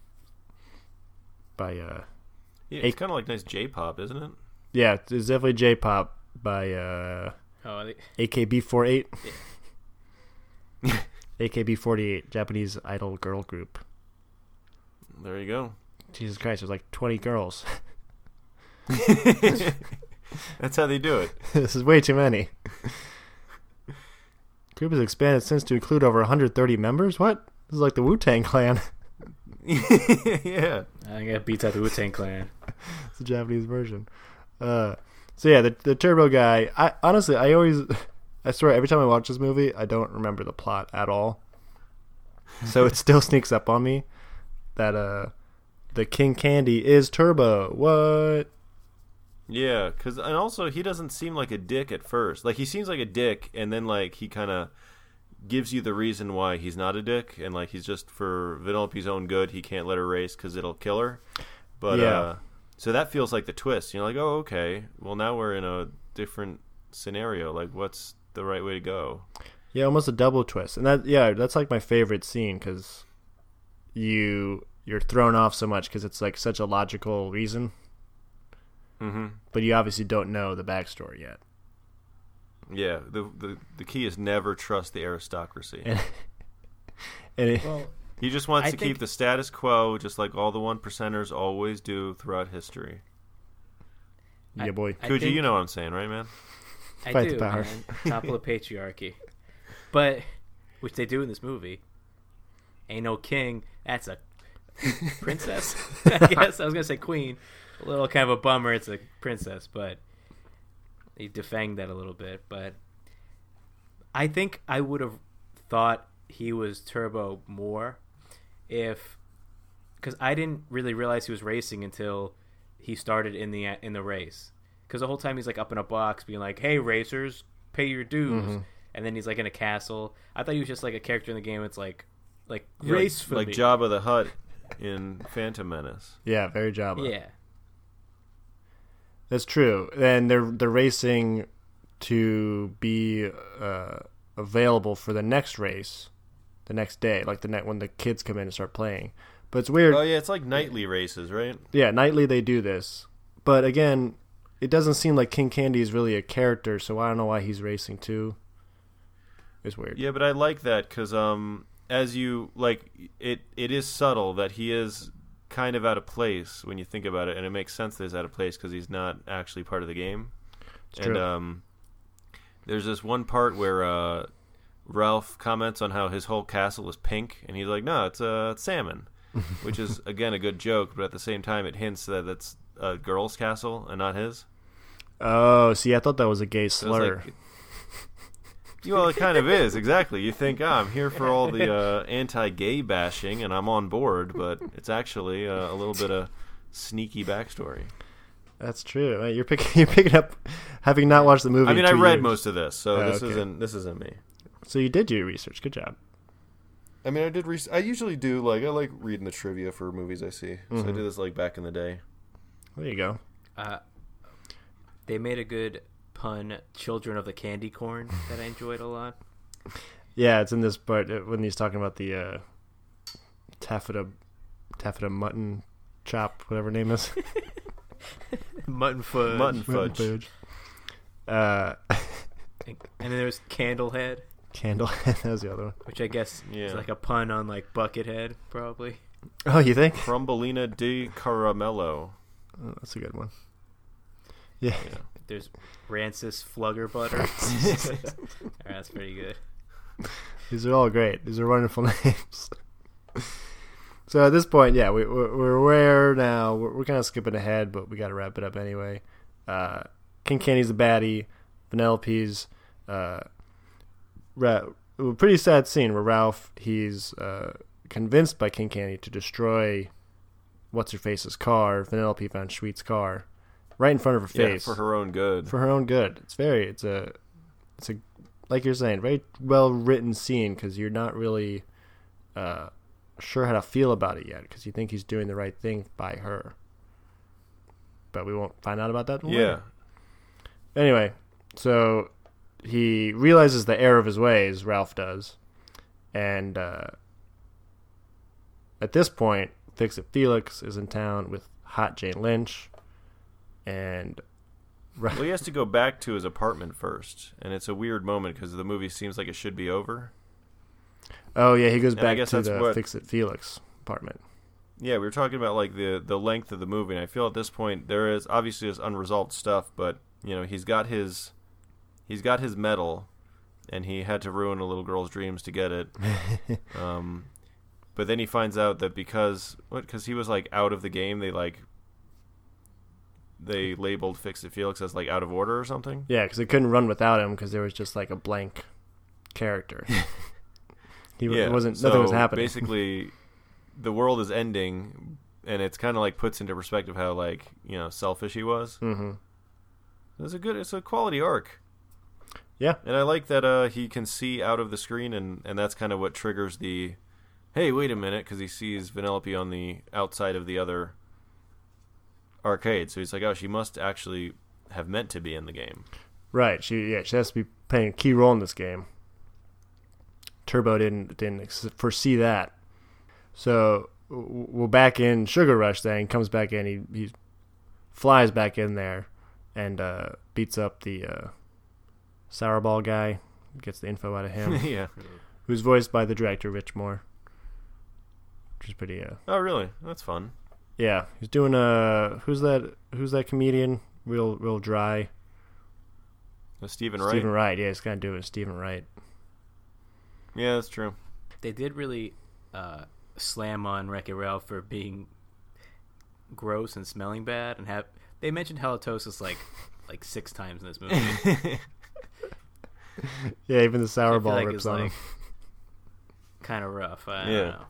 By uh, Yeah, A- it's kind of like nice J-pop, isn't it? yeah, it's definitely J-pop by uh, Oh, they, A K B forty-eight. A K B forty-eight, Japanese idol girl group. There you go. Jesus Christ, there's like twenty girls. That's how they do it. This is way too many. Group has expanded since to include over one hundred thirty members? What? This is like the Wu-Tang Clan. Yeah. I think that beats out the Wu-Tang Clan. It's the Japanese version. Uh, so yeah, the the Turbo guy. I honestly, I always, I swear, every time I watch this movie, I don't remember the plot at all. So it still sneaks up on me that uh, the King Candy is Turbo. What? Yeah, because and also he doesn't seem like a dick at first. Like he seems like a dick, and then like he kind of gives you the reason why he's not a dick, and like he's just for Vanellope's own good. He can't let her race because it'll kill her. But Yeah. uh, so that feels like the twist. You're like, oh, okay. Well, now we're in a different scenario. Like, what's the right way to go? Yeah, almost a double twist, and that yeah, that's like my favorite scene because you you're thrown off so much because it's like such a logical reason, Mm-hmm. but you obviously don't know the backstory yet. Yeah. The, the the key is never trust the aristocracy. And, and it, Well, He just wants I to think- keep the status quo, just like all the one percenters always do throughout history. yeah, boy. I Kuji, think- you know what I'm saying, right, man? I Fight do, the power. man. Topple the patriarchy. But, which they do in this movie. Ain't no king. That's a princess, I guess. I was going to say queen. A little kind of a bummer. It's a princess, but they defang that a little bit. But I think I would have thought he was Turbo more if... Because I didn't really realize he was racing until he started in the in the race. Because the whole time he's like up in a box being like, hey, racers, pay your dues. Mm-hmm. And then he's like in a castle. I thought he was just like a character in the game. It's like, like Yeah, race like, for like me. Jabba the Hutt in Phantom Menace. Yeah, very Jabba. Yeah. That's true. And they're they're racing to be uh, available for the next race, the next day, like the next when the kids come in and start playing. But it's weird. Oh yeah, it's like nightly races, right? Yeah, nightly they do this. But again, it doesn't seem like King Candy is really a character, so I don't know why he's racing too. It's weird. Yeah, but I like that because um, as you like, it it is subtle that he is kind of out of place when you think about it, and it makes sense that he's out of place because he's not actually part of the game. It's and true. um, there's this one part where uh, Ralph comments on how his whole castle is pink, and he's like, "No, it's uh, it's salmon," which is again a good joke, but at the same time, it hints that it's a girl's castle and not his. Oh, see, I thought that was a gay So it's slur. like, well, it kind of is, exactly. You think, oh, I'm here for all the uh, anti-gay bashing, and I'm on board, but it's actually uh, a little bit of sneaky backstory. That's true. Right, You're picking you're picking up, having not watched the movie. I mean, in I two read years. most of this, so Oh, this okay. isn't this isn't me. So you did do your research. Good job. I mean, I did. Re- I usually do like I like reading the trivia for movies I see. So Mhm. I did this like back in the day. There you go. Uh, they made a good pun, "Children of the Candy Corn," that I enjoyed a lot. Yeah, it's in this part uh, when he's talking about the uh, taffeta, taffeta mutton chop, whatever her name is. Mutton fudge. Mutton fudge. fudge. Uh, And then there's Candlehead, candle. That was the other one. which I guess is Yeah. like a pun on like Buckethead, probably. Oh, you think? Crumbelina di Caramello. Oh, that's a good one. Yeah. Yeah. There's Rancis Flugger Butter. Alright, that's pretty good. These are all great. These are wonderful names. So at this point, yeah, we, we're, we're aware now. We're, we're kind of skipping ahead, but we got to wrap it up anyway. Uh, King Candy's the baddie. Vanellope's uh, Ra- a pretty sad scene where Ralph, he's uh, convinced by King Candy to destroy What's-Her-Face's car, Vanellope Von Schweet's car, right in front of her Yeah, face. for her own good. For her own good. It's very, it's a, it's a, like you're saying, very well written scene because you're not really uh, sure how to feel about it yet because you think he's doing the right thing by her. But we won't find out about that. Yeah. Later. Anyway, so he realizes the error of his ways, Ralph does, and uh, at this point, Fix-It Felix is in town with hot Jane Lynch, and Well, he has to go back to his apartment first, and it's a weird moment because the movie seems like it should be over. oh yeah, he goes And I back guess to that's the what- Fix-It Felix apartment. Yeah, we were talking about like the the length of the movie, and I feel at this point there is obviously this unresolved stuff, but you know he's got his he's got his medal, and he had to ruin a little girl's dreams to get it. um, but then he finds out that because what because he was like out of the game, they like they labeled Fix-It Felix as like out of order or something. Yeah, because they couldn't run without him because there was just like a blank character. he Yeah, wasn't. Nothing was so happening. Basically, the world is ending, and it's kind of like puts into perspective how like you know selfish he was. Mm-hmm. It's a good, it's a quality arc. Yeah, And I like that uh, he can see out of the screen, and, and that's kind of what triggers the, hey, wait a minute, because he sees Vanellope on the outside of the other arcade. So he's like, oh, she must actually have meant to be in the game. right. She yeah she has to be playing a key role in this game. Turbo didn't didn't ex- foresee that. So w- we're back in Sugar Rush. Then comes back in. He he flies back in there and uh, beats up the uh, sour ball guy. Gets the info out of him. Yeah. Who's voiced by the director Rich Moore, which is pretty. Uh, Oh, really? That's fun. yeah, he's doing a who's that? Who's that comedian? Real real dry. Uh, Stephen Wright. Stephen Wright. Yeah, he's gonna do it. Stephen Wright. Yeah, that's true. They did really uh, slam on Wreck-It Ralph for being gross and smelling bad, and have they mentioned halitosis like like six times in this movie. Yeah, even the sour I feel ball like rips it's on like him. kind of rough. I Yeah. don't know.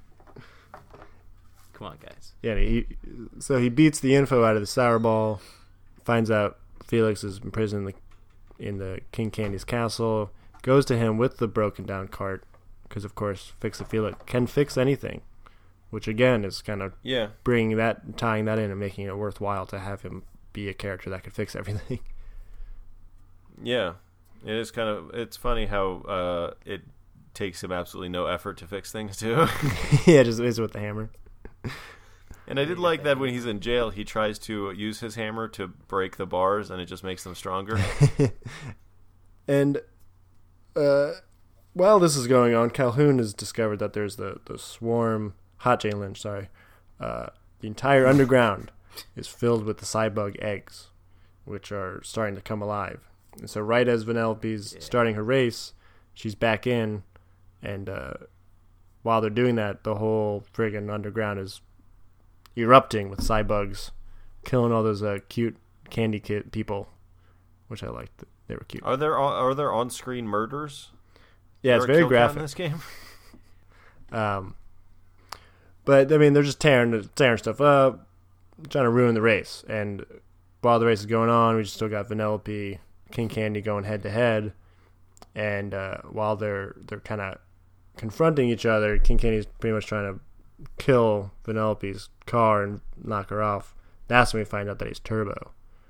Come on, guys. Yeah, he so he beats the info out of the sour ball, finds out Felix is imprisoned in the, in the King Candy's castle, goes to him with the broken down cart, because of course Fix-It Felix can fix anything, which again is kind of Yeah. bringing that, tying that in and making it worthwhile to have him be a character that could fix everything. Yeah. It is kind of, it's funny how uh, it takes him absolutely no effort to fix things, too. Yeah, just is with the hammer. And I did Yeah, like that when yeah. he's in jail, he tries to use his hammer to break the bars, and it just makes them stronger. And uh, while this is going on, Calhoun has discovered that there's the, the swarm, Hot Jane Lynch, sorry. Uh, the entire underground is filled with the Cybug eggs, which are starting to come alive. And so right as Vanellope's Yeah. starting her race, she's back in, and uh, while they're doing that, the whole friggin' underground is erupting with Cybugs, killing all those uh, cute candy kid people, which I liked. They were cute. Are there are there on screen murders? Yeah, it's Is there a very kill count graphic. in this game. Um, but I mean, they're just tearing tearing stuff up, trying to ruin the race. And while the race is going on, we still got Vanellope, King Candy going head to head. And uh, while they're they're kind of confronting each other, King Candy's pretty much trying to kill Vanellope's car and knock her off. That's when we find out that he's Turbo.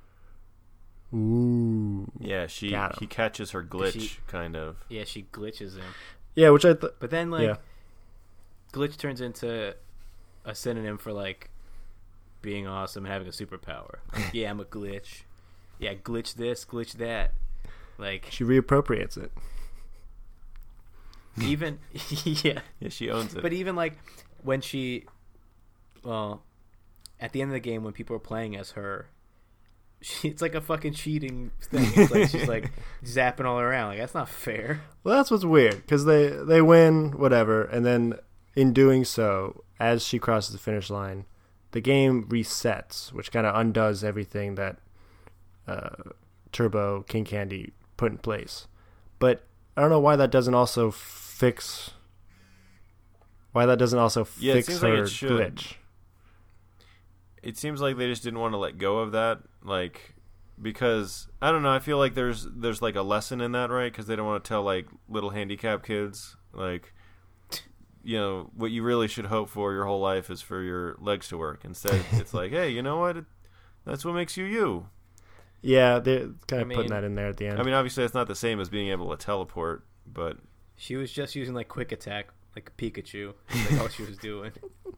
Ooh. Yeah, she Got him. he catches her glitch, She- kind of. Yeah, she glitches him. Yeah, which I thought. But then, like, Yeah. glitch turns into a synonym for, like, being awesome and having a superpower. Like, yeah, I'm a glitch. Yeah, glitch this, glitch that. Like, She reappropriates it. even, yeah. Yeah, she owns it. But even, like, when she, well, at the end of the game, when people are playing as her, she, it's like a fucking cheating thing. It's like she's, like, zapping all around. Like, that's not fair. Well, that's what's weird, because they, they win, whatever, and then in doing so, as she crosses the finish line, the game resets, which kind of undoes everything that uh, Turbo King Candy put in place. But I don't know why that doesn't also fix... Why that doesn't also Yeah, it fix seems like her it should. glitch. It seems like they just didn't want to let go of that, like, because I don't know. I feel like there's there's like a lesson in that, right? Because they don't want to tell like little handicapped kids, like, you know, what you really should hope for your whole life is for your legs to work. Instead, it's like, hey, you know what? It, that's what makes you you. Yeah, they're kind I of mean- putting that in there at the end. I mean, obviously, it's not the same as being able to teleport, but She was just using, like, quick attack, like Pikachu. That's like all she was doing.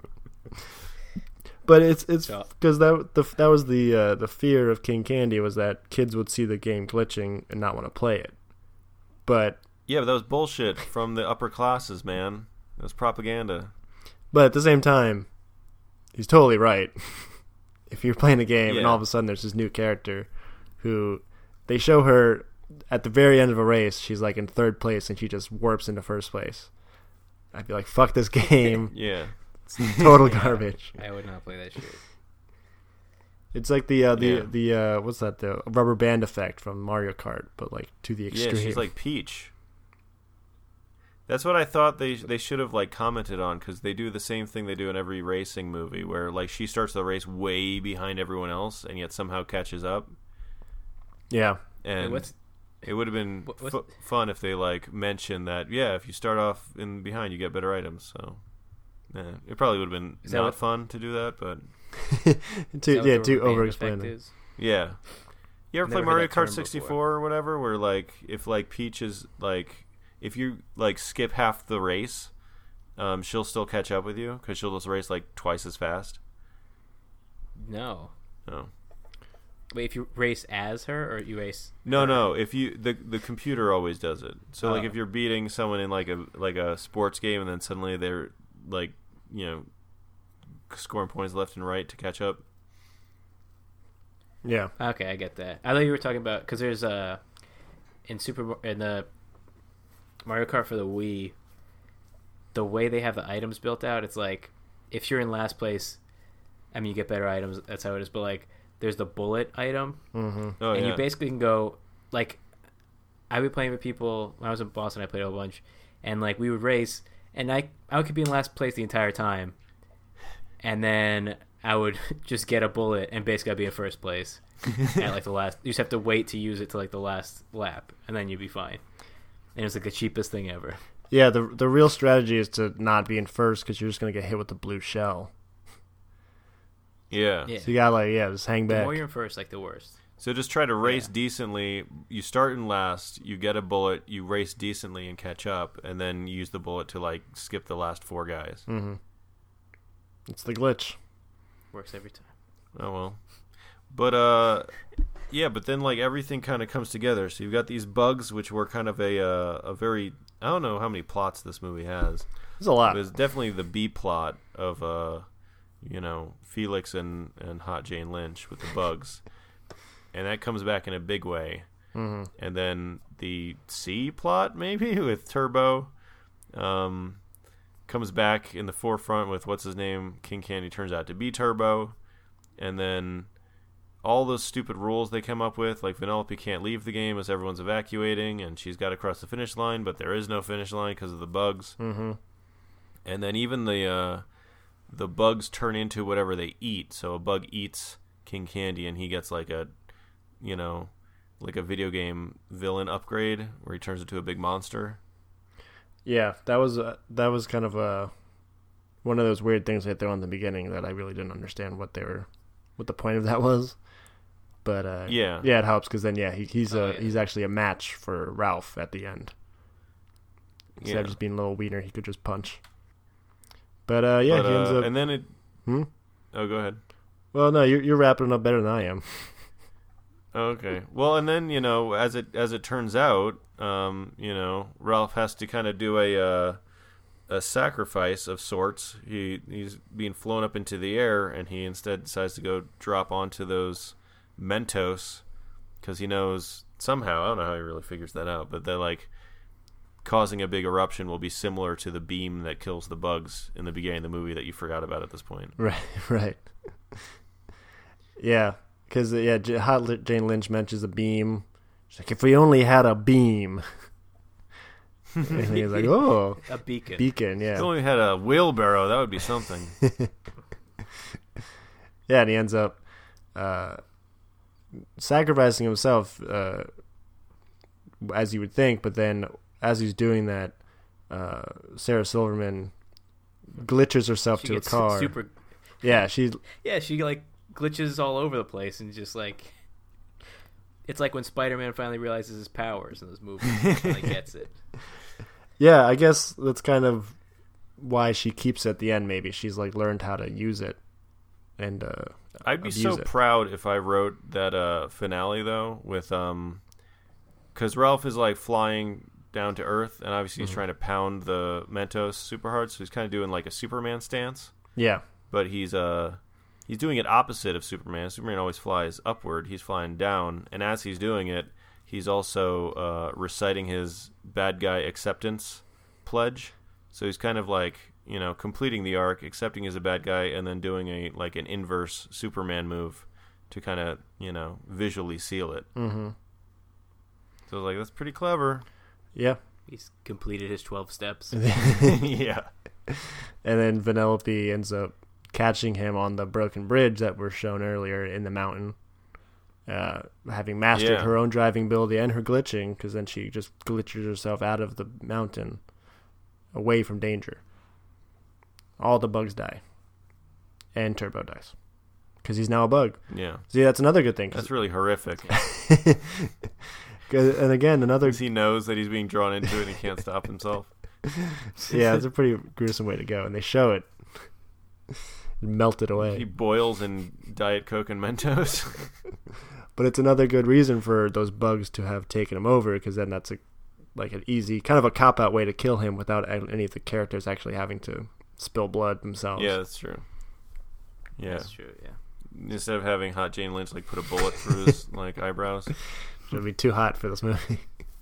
But it's it's So- because that the that was the uh, the fear of King Candy was that kids would see the game glitching and not want to play it. But yeah, but that was bullshit from the upper classes, man. It was propaganda. but at the same time, he's totally right. If you're playing the game and Yeah. all of a sudden there's this new character who they show her at the very end of a race, she's like in third place and she just warps into first place. I'd be like, fuck this game. Yeah. It's total Yeah. garbage. I would not play that shit. It's like the uh, the Yeah. the uh, what's that, the rubber band effect from Mario Kart, but like to the Yeah, extreme. she's like Peach. That's what I thought they they should have like commented on, because they do the same thing they do in every racing movie, where like she starts the race way behind everyone else and yet somehow catches up. Yeah. And what's- it would have been what- what's- fu- fun if they like mentioned that. Yeah, if you start off in behind, you get better items. So, yeah, it probably would have been Is that not what- fun to do that, but too Is that what yeah, the too rubber over band explain effect them. is? yeah. You ever play Never heard Mario that term Kart sixty-four before. or whatever, where like if like Peach is like if you like skip half the race, um, she'll still catch up with you because she'll just race like twice as fast. No. No, Wait, if you race as her or you race? no, her? no. If you the the computer always does it. So like Oh. if you're beating someone in like a like a sports game and then suddenly they're like you know scoring points left and right to catch up. Yeah. Okay, I get that. I thought you were talking about because there's a in Super in the Mario Kart for the Wii. The way they have the items built out, it's like if you're in last place, I mean you get better items. That's how it is. But like there's the bullet item, Mm-hmm. Oh and yeah. you basically can go like I would be playing with people when I was in Boston. I played a whole bunch, and like we would race, and I I could be in last place the entire time, and then I would just get a bullet and basically I'd be in first place at like the last. You just have to wait to use it to like the last lap, and then you'd be fine. And it was like the cheapest thing ever. Yeah, the the real strategy is to not be in first because you're just gonna get hit with the blue shell. yeah. Yeah, So you gotta like yeah, just hang the back. more you're in first, like the worst. So just try to race Yeah. decently. You start in last, you get a bullet, you race decently and catch up, and then use the bullet to like skip the last four guys. Mm-hmm. It's the glitch. Works every time. Oh well, but uh, yeah, but then like everything kind of comes together. So you've got these bugs, which were kind of a uh, a very I don't know how many plots this movie has. There's a lot. It was definitely the B plot of uh, you know, Felix and and Hot Jane Lynch with the bugs, and that comes back in a big way. Mm-hmm. And then the C plot maybe with Turbo, um, comes back in the forefront with what's his name, King Candy turns out to be Turbo, and then all those stupid rules they come up with, like Vanellope can't leave the game as everyone's evacuating, and she's got to cross the finish line, but there is no finish line because of the bugs. Mm-hmm. And then even the uh, the bugs turn into whatever they eat. So a bug eats King Candy, and he gets like a, you know, like a video game villain upgrade where he turns into a big monster. Yeah, that was uh, that was kind of a one of those weird things they threw in the beginning that I really didn't understand what they were, what the point of that was. But uh, yeah, yeah, it helps because then yeah, he, he's oh, a yeah. he's actually a match for Ralph at the end. Instead yeah. of just being a little wiener, he could just punch. But uh, yeah, But, he ends uh, up. and then it. Hmm? Oh, go ahead. Well, no, you're you're wrapping it up better than I am. Okay. Well, and then you know, as it as it turns out, um, you know, Ralph has to kind of do a uh, a sacrifice of sorts. He he's being flown up into the air, and he instead decides to go drop onto those Mentos because he knows somehow. I don't know how he really figures that out, but they're like causing a big eruption will be similar to the beam that kills the bugs in the beginning of the movie that you forgot about at this point. Right, right. Yeah, because yeah, J- Hot Li- Jane Lynch mentions a beam. She's like, if we only had a beam. And he's like, oh, A beacon. beacon, If yeah. he only had a wheelbarrow, that would be something. Yeah, and he ends up uh, sacrificing himself, uh, as you would think, but then as he's doing that, uh, Sarah Silverman glitches herself She to a gets car. super. Yeah, she's Yeah, she like glitches all over the place and just like. It's like when Spider-Man finally realizes his powers in this movie. He finally gets it. yeah. I guess that's kind of why she keeps it at the end. Maybe she's like learned how to use it, and uh, I'd be abuse so it. proud if I wrote that uh, finale though, with um, because Ralph is like flying down to Earth, and obviously he's Mhm. trying to pound the Mentos super hard, so he's kind of doing like a Superman stance, Yeah, but he's uh, he's doing it opposite of Superman. Superman always flies upward; he's flying down, and as he's doing it, he's also uh, reciting his bad guy acceptance pledge. So he's kind of like, you know, completing the arc, accepting he's a bad guy, and then doing a like an inverse Superman move to kind of, you know, visually seal it. mm-hmm. So I was like, that's pretty clever. yeah. He's completed his twelve steps. Yeah. And then Vanellope ends up catching him on the broken bridge that were shown earlier in the mountain, uh, having mastered Yeah. her own driving ability and her glitching, because then she just glitches herself out of the mountain, away from danger. All the bugs die, and Turbo dies, because he's now a bug. Yeah. See, that's another good thing. 'cause- That's really horrific. 'cause- and again, another Because he knows that he's being drawn into it and he can't stop himself. yeah, it's a pretty gruesome way to go, and they show it melted away. He boils in Diet Coke and Mentos. But it's another good reason for those bugs to have taken him over, because then that's a like an easy kind of a cop out way to kill him without any of the characters actually having to spill blood themselves. Yeah, that's true. Yeah. That's true, yeah. Instead of having Hot Jane Lynch like put a bullet through his like eyebrows. It'd be too hot for this movie.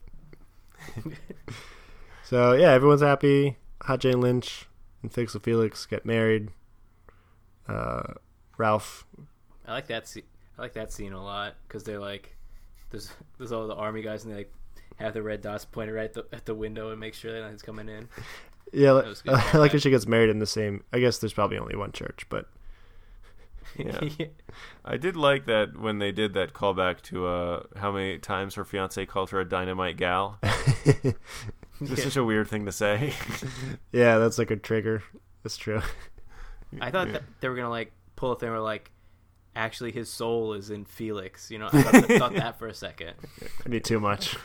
So yeah, everyone's happy. Hot Jane Lynch and Fix and Felix get married. Uh, Ralph. I like that. Se- I like that scene a lot because they're like, there's there's all the army guys and they like have the red dots pointed right at the, at the window and make sure that nothing's coming in. Yeah, That was good. I like that she gets married in the same. I guess there's probably only one church, but Yeah. I did like that when they did that callback to uh, how many times her fiance called her a dynamite gal. It's such a weird thing to say. yeah, that's like a trigger. That's true. I thought that they were gonna like pull a thing where like, actually his soul is in Felix. You know, I thought, that, thought that for a second. It'd be too much.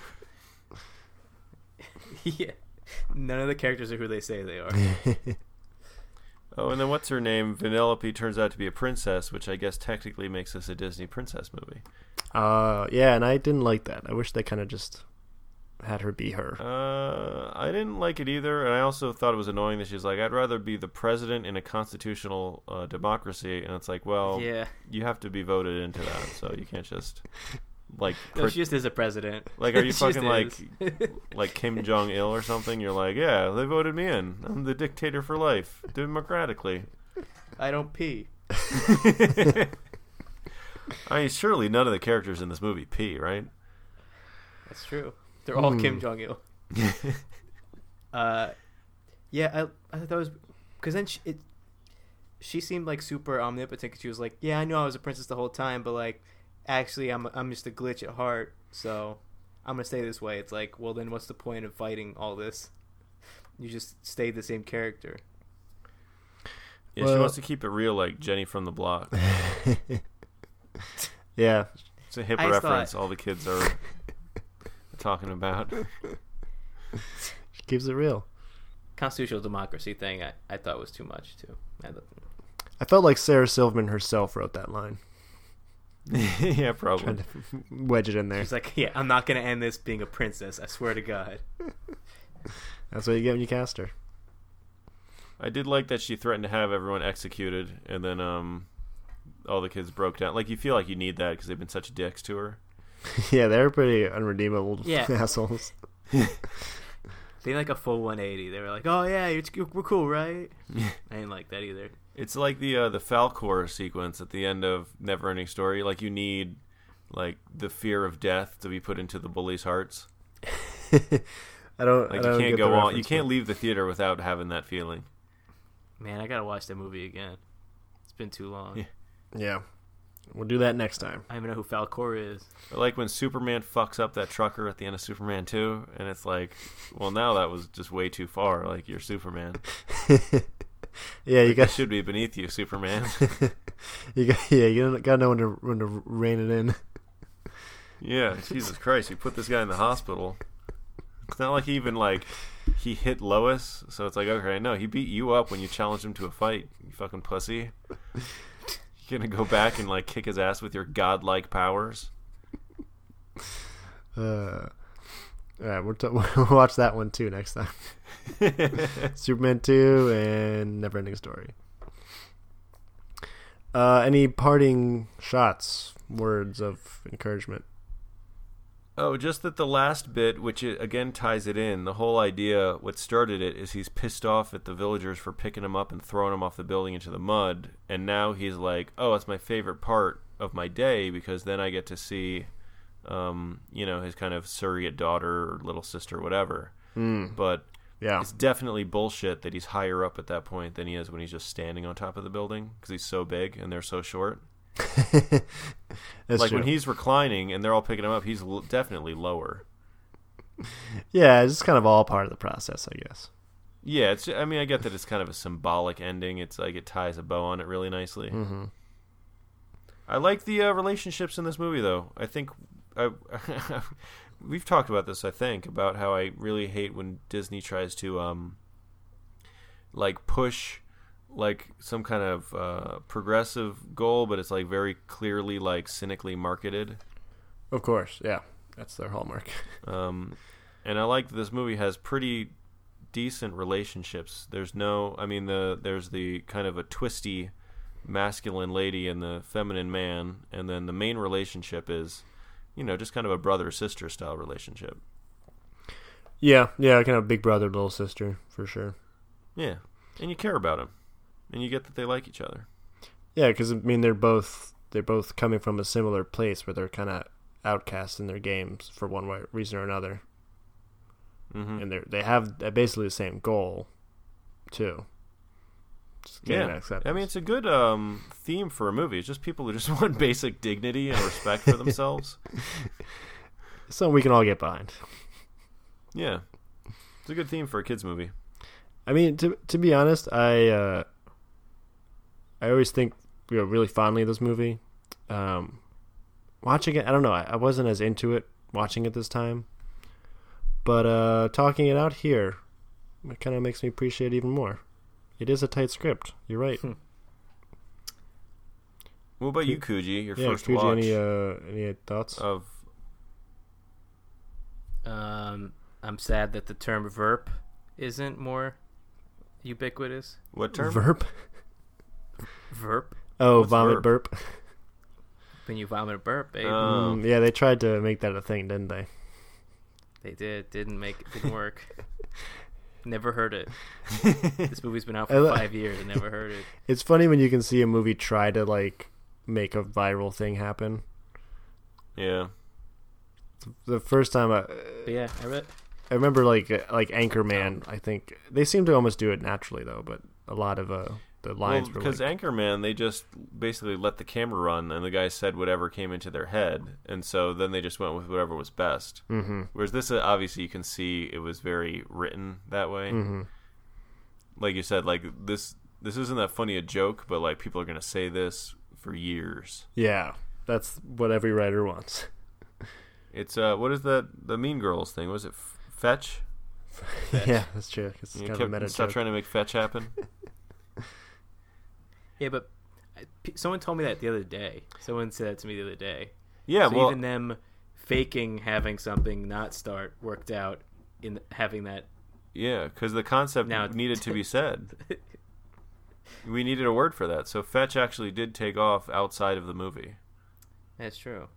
Yeah, none of the characters are who they say they are. Oh, and then what's her name? Vanellope turns out to be a princess, which I guess technically makes this a Disney princess movie. Uh, yeah, and I didn't like that. I wish they kind of just had her be her. Uh, I didn't like it either, and I also thought it was annoying that she's like, I'd rather be the president in a constitutional uh, democracy, and it's like, well, Yeah. you have to be voted into that, so you can't just like. No, pr- she just is a president. like, are you She just fucking like is. like Kim Jong Il or something? You're like, yeah, they voted me in. I'm the dictator for life, democratically. I don't pee. I mean, surely none of the characters in this movie pee, right? That's true. They're all Hmm. Kim Jong Il. uh, yeah, I I thought that was because then she, it she seemed like super omnipotent. 'Cause she was like, yeah, I knew I was a princess the whole time, but like, actually, I'm I'm just a glitch at heart, so I'm gonna stay this way. It's like, well, then what's the point of fighting all this? You just stay the same character. Yeah, she Well- wants to keep it real, like Jenny from the Block. Yeah, It's a hip I reference. thought- All the kids are talking about. she keeps it real. Constitutional democracy thing, I, I thought was too much too. I thought, I felt like Sarah Silverman herself wrote that line. Yeah, probably. Trying to wedge it in there. she's like, yeah, I'm not gonna end this being a princess. I swear to God. That's what you get when you cast her. I did like that she threatened to have everyone executed, and then um, all the kids broke down. Like, you feel like you need that because they've been such dicks to her. Yeah, they're pretty unredeemable Yeah. assholes. They like a full one eighty. They were like, "Oh yeah, it's, we're cool, right?" I didn't like that either. It's like the uh, the Falcor sequence at the end of Neverending Story. Like, you need like the fear of death to be put into the bullies' hearts. I don't. Like, I don't you can't get go the on. You reference, can't but- leave the theater without having that feeling. Man, I gotta watch that movie again. It's been too long. Yeah. Yeah, we'll do that next time. I don't even know who Falcor is. But like when Superman fucks up that trucker at the end of Superman two, and it's like, well, now that was just way too far. Like, you're Superman. Yeah, you Like, got. that should be beneath you, Superman. You got. Yeah, you gotta know when to when to rein it in. Yeah, Jesus Christ, you put this guy in the hospital. It's not like he even like he hit Lois, so it's like, okay, no, he beat you up when you challenged him to a fight, you fucking pussy. You're gonna go back and like kick his ass with your godlike powers. Uh, all right, we'll, t- we'll watch that one too next time. Superman two and Neverending Story. Uh, any parting shots, words of encouragement? Oh, just that the last bit, which it, again ties it in, the whole idea, what started it, is he's pissed off at the villagers for picking him up and throwing him off the building into the mud, and now he's like, oh, it's my favorite part of my day, because then I get to see, um, you know, his kind of surrogate daughter or little sister, whatever. Mm, But yeah, it's definitely bullshit that he's higher up at that point than he is when he's just standing on top of the building, because he's so big and they're so short. that's Like true. when he's reclining and they're all picking him up, he's l- definitely lower. Yeah, it's just kind of all part of the process, I guess. Yeah, it's. I mean, I get that it's kind of a symbolic ending. It's like it ties a bow on it really nicely. Mm-hmm. I like the uh, relationships in this movie, though. I think I, we've talked about this. I think about how I really hate when Disney tries to um, like push like some kind of uh, progressive goal, but it's like very clearly like cynically marketed. Of course, yeah, that's their hallmark. Um, and I like that this movie has pretty decent relationships. There's no, I mean, the there's the kind of a twisty masculine lady and the feminine man, and then the main relationship is, you know, just kind of a brother sister style relationship. Yeah, yeah, kind of big brother, little sister, for sure. Yeah, and you care about them, and you get that they like each other. Yeah, because I mean, they're both they're both coming from a similar place where they're kind of outcasts in their games for one way, reason or another, Mm-hmm. and they they have basically the same goal, too. Just getting that Yeah, acceptance. I mean, it's a good um, theme for a movie. It's just people who just want basic dignity and respect for themselves. something we can all get behind. Yeah, it's a good theme for a kids movie. I mean, to to be honest, I uh, I always think, you know, really fondly of this movie. Um, watching it, I don't know, I, I wasn't as into it watching it this time, but uh, talking it out here, it kind of makes me appreciate it even more. It is a tight script. You're right. Hmm. What about you, Kuji? Your Yeah, first Fuji, watch any uh, any thoughts? of Um, I'm sad that the term "verp" isn't more ubiquitous. what term? Verp. Verp, Oh, What's vomit verp? burp. when you vomit a burp, babe. Oh. Mm, yeah, they tried to make that a thing, didn't they? They did. Didn't make it. Didn't work. Never heard it. This movie's been out I for lo- five years and never heard it. It's funny when you can see a movie try to like make a viral thing happen. Yeah. The first time I, But yeah, I read. I remember like uh, like Anchorman. I think they seem to almost do it naturally though, but a lot of uh, the lines Well, were because like, Anchorman, they just basically let the camera run, and the guy said whatever came into their head, and so then they just went with whatever was best. mm-hmm, Whereas this, uh, obviously, you can see it was very written that way. mm-hmm. Like you said, like this, this isn't that funny a joke, but like people are gonna say this for years. Yeah, that's what every writer wants. It's uh, what is that? The Mean Girls thing? Was it f- fetch? Yeah, that's true. It's You kind of a kept, meta stop joke. trying to make fetch happen. Yeah, but I- p- someone told me that the other day. Someone said that to me the other day. Yeah, so well, even them faking having something not start worked out in having that. yeah, because the concept Now- needed to be said. We needed a word for that, so fetch actually did take off outside of the movie. That's true.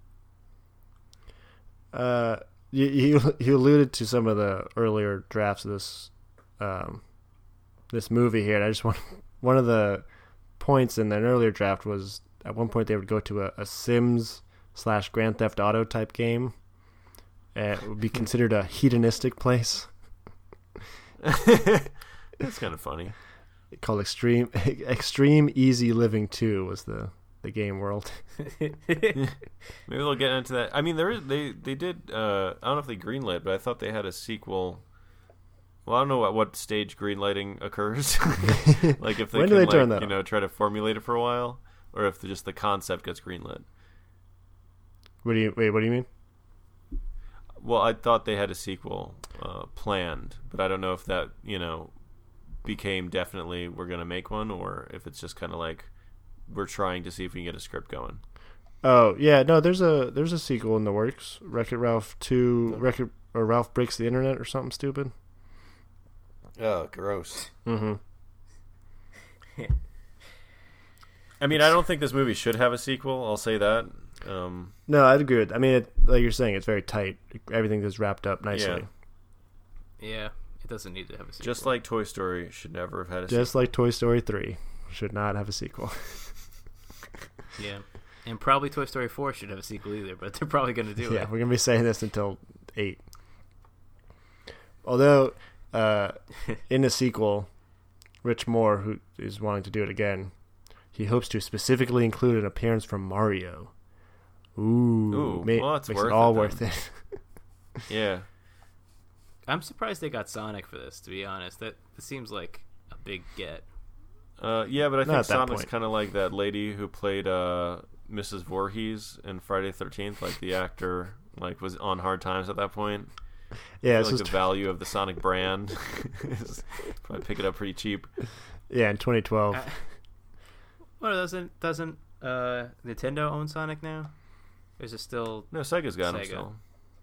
Uh, you, you you alluded to some of the earlier drafts of this um, this movie here, and I just want one of the points in an earlier draft was at one point they would go to a, a Sims slash Grand Theft Auto type game. Uh, it would be considered a hedonistic place That's kind of funny. called Extreme Extreme Easy Living Two was the the game world. Maybe they'll get into that. I mean, there is they they did. Uh, I don't know if they greenlit, but I thought they had a sequel. Well, I don't know at what stage greenlighting occurs. Like if they When can, do they like, turn that you on? know, try to formulate it for a while, or if the, just the concept gets greenlit. What do you wait? What do you mean? Well, I thought they had a sequel uh, planned, but I don't know if that you know became definitely we're gonna make one, or if it's just kind of like we're trying to see if we can get a script going. Oh yeah, no. There's a there's a sequel in the works. Wreck-It Ralph two. Wreck-It or Ralph Breaks the Internet or something stupid. Oh, gross. Mm-hmm. I mean, I don't think this movie should have a sequel. I'll say that. Um, No, I'd agree with. I mean, it, like you're saying, it's very tight. Everything is wrapped up nicely. Yeah. Yeah, it doesn't need to have a sequel. just like Toy Story should never have had a Just like Toy Story three should not have a sequel. Yeah, and probably Toy Story four should have a sequel either, but they're probably going to do Yeah, it. we're gonna be saying this until eight. Although, uh, in the sequel, Rich Moore, who is wanting to do it again, he hopes to specifically include an appearance from Mario. Ooh, Ooh, ma- well, it's makes worth it all it then. worth it. Yeah. I'm surprised they got Sonic for this. To be honest, that it seems like a big get. Uh, yeah, but I Not think at that Sonic's point. kind of like that lady who played uh, Missus Voorhees in Friday the thirteenth. Like the actor, like was on hard times at that point. Yeah, I this feel was like the value of the Sonic brand is probably pick it up pretty cheap. yeah in twenty twelve. Uh, Well, doesn't doesn't uh, Nintendo own Sonic now? Or is it still? No, Sega's got him Sega. still.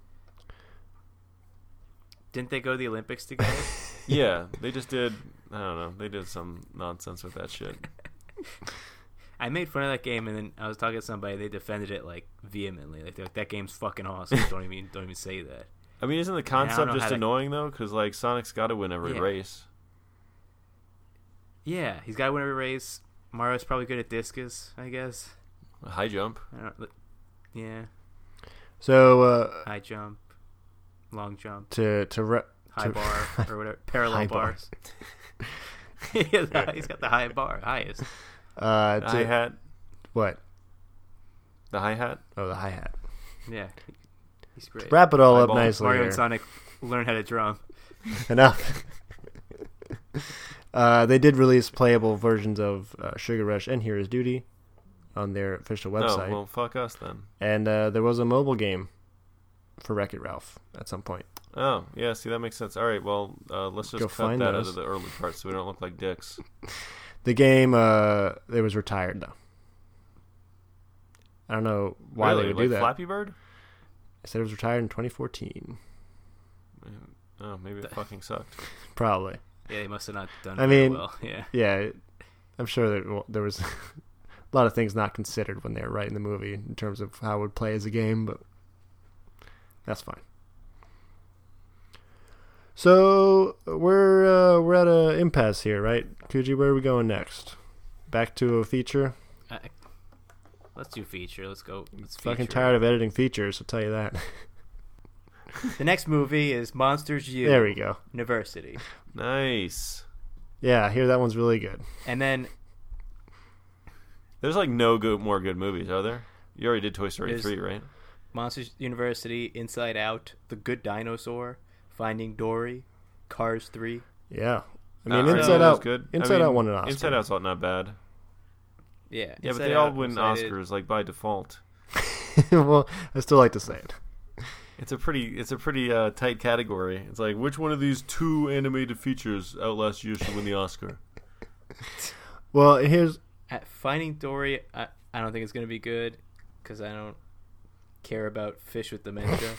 Didn't they go to the Olympics together? Yeah, they just did. I don't know. They did some nonsense with that shit. I made fun of that game, and then I was talking to somebody. They defended it like vehemently. Like, they're like that game's fucking awesome. don't even don't even say that. I mean, isn't the I don't concept know just how to- annoying though? Because like Sonic's got to win every Yeah. race. Yeah, he's got to win every race. Mario's probably good at discus, I guess. High jump. I don't, yeah, So uh, high jump, long jump, to to re- high to- bar, or whatever. Parallel High bar. bars. Yeah, he's got the high bar, highest. uh, The to hi hat. what? The hi hat. Oh, the hi hat. Yeah, he's great. Wrap it all up Eyeball. nicely. Mario here. and Sonic learn how to drum. Enough. uh, they did release playable versions of uh, Sugar Rush and Heroes Duty on their official Oh website, well, fuck us then. and uh, there was a mobile game for Wreck-It Ralph at some point. Oh, yeah, see, that makes sense. All right, well, uh, let's just Go cut find that those. out of the early parts so we don't look like dicks. The game, uh, it was retired though. I don't know why Really? they would like do that. Flappy Bird? I said it was retired in twenty fourteen. Oh, maybe it fucking sucked. Probably. Yeah, they must have not done I very mean, well. Yeah. Yeah, it- I'm sure that well, there was a lot of things not considered when they were writing the movie in terms of how it would play as a game, but that's fine. So we're uh, we're at an impasse here, right? Kuji, where are we going next? Back to a feature? I, let's do feature. Let's go. Let's Fucking feature. tired of editing features, I'll tell you that. The next movie is Monsters U. There we go. University. Nice. Yeah, I hear that one's really good. And then There's like no good, more good movies, are there? You already did Toy Story There's- three, right? Monsters University, Inside Out, The Good Dinosaur, Finding Dory, Cars three. Yeah. I Uh, mean, I Inside know it was Out good. Inside I mean, Out won an Oscar. Inside Out's not bad. Yeah. Yeah, but Inside they all Out, win Excited. Oscars like by default. Well, I still like to say it. It's a pretty, it's a pretty uh, tight category. It's like which one of these two animated features Outlast year should win the Oscar? Well, here's At Finding Dory, I, I don't think it's going to be good because I don't care about fish with dementia.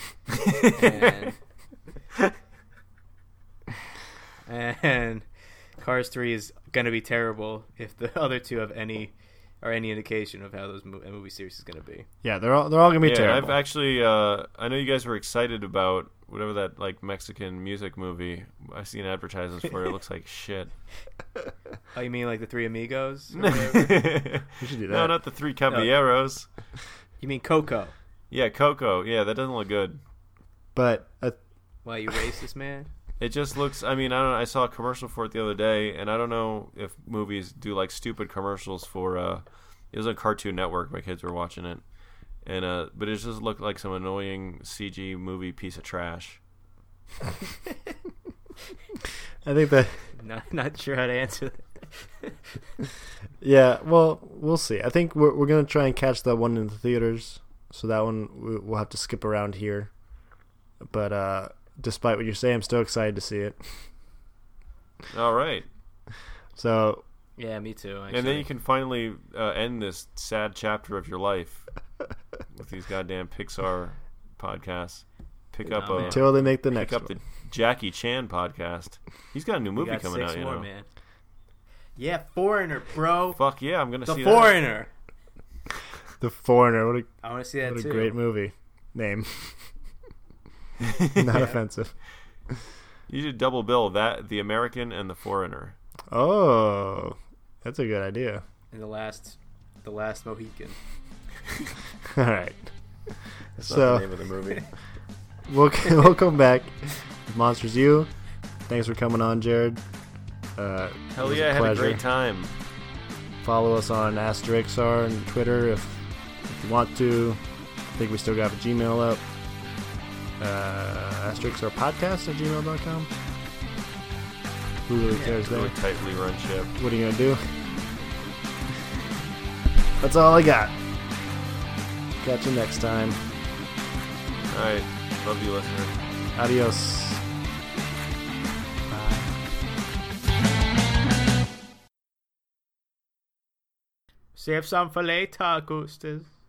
and, and Cars three is going to be terrible if the other two have any or any indication of how those mo- movie series is going to be. yeah, they're all they're all gonna be Yeah, terrible. I've actually, uh, I know you guys were excited about whatever that like Mexican music movie. I've seen advertisements for it. It looks like shit. Oh, you mean like the Three Amigos? Or whatever? We should do that. No, not the Three Caballeros. You mean Coco? Yeah, Coco. Yeah, that doesn't look good. But uh, Why, you racist, man? It just looks. I mean, I don't know. I saw a commercial for it the other day, and I don't know if movies do like stupid commercials for. Uh, it was on Cartoon Network. My kids were watching it, and uh, but it just looked like some annoying C G movie piece of trash. I think that Not, not sure how to answer that. yeah. Well, we'll see. I think we're we're gonna try and catch that one in the theaters. So that one we- we'll have to skip around here. But uh, despite what you say, I'm still excited to see it. All right, So Yeah, me too. Actually. and then you can finally uh, end this sad chapter of your life with these goddamn Pixar podcasts. Pick up Nah, a man. until they make the pick next up one. the Jackie Chan podcast. He's got a new We movie got coming six out. You more, know, man. Yeah, Foreigner, bro. fuck yeah, I'm gonna The see Foreigner. The Foreigner. What a I want to see that what a too. great movie name. that. Not offensive. You should double bill that, The American and The Foreigner. Oh, that's a good idea. In the last, the last Mohican. All right. That's So- not the name of the movie. We'll we'll come back with Monsters U. Thanks for coming on, Jared. Uh, it Hell was yeah, I a had a pleasure. great time. Follow us on AsterXR and Twitter if, if you want to. I think we still got a Gmail up. Uh, AsterXR podcast at gmail dot com. Who really cares Really there? tightly run ship. What are you going to do? That's all I got. Catch you next time. All right, love you, listener. Adios. Save some for later, Augustus.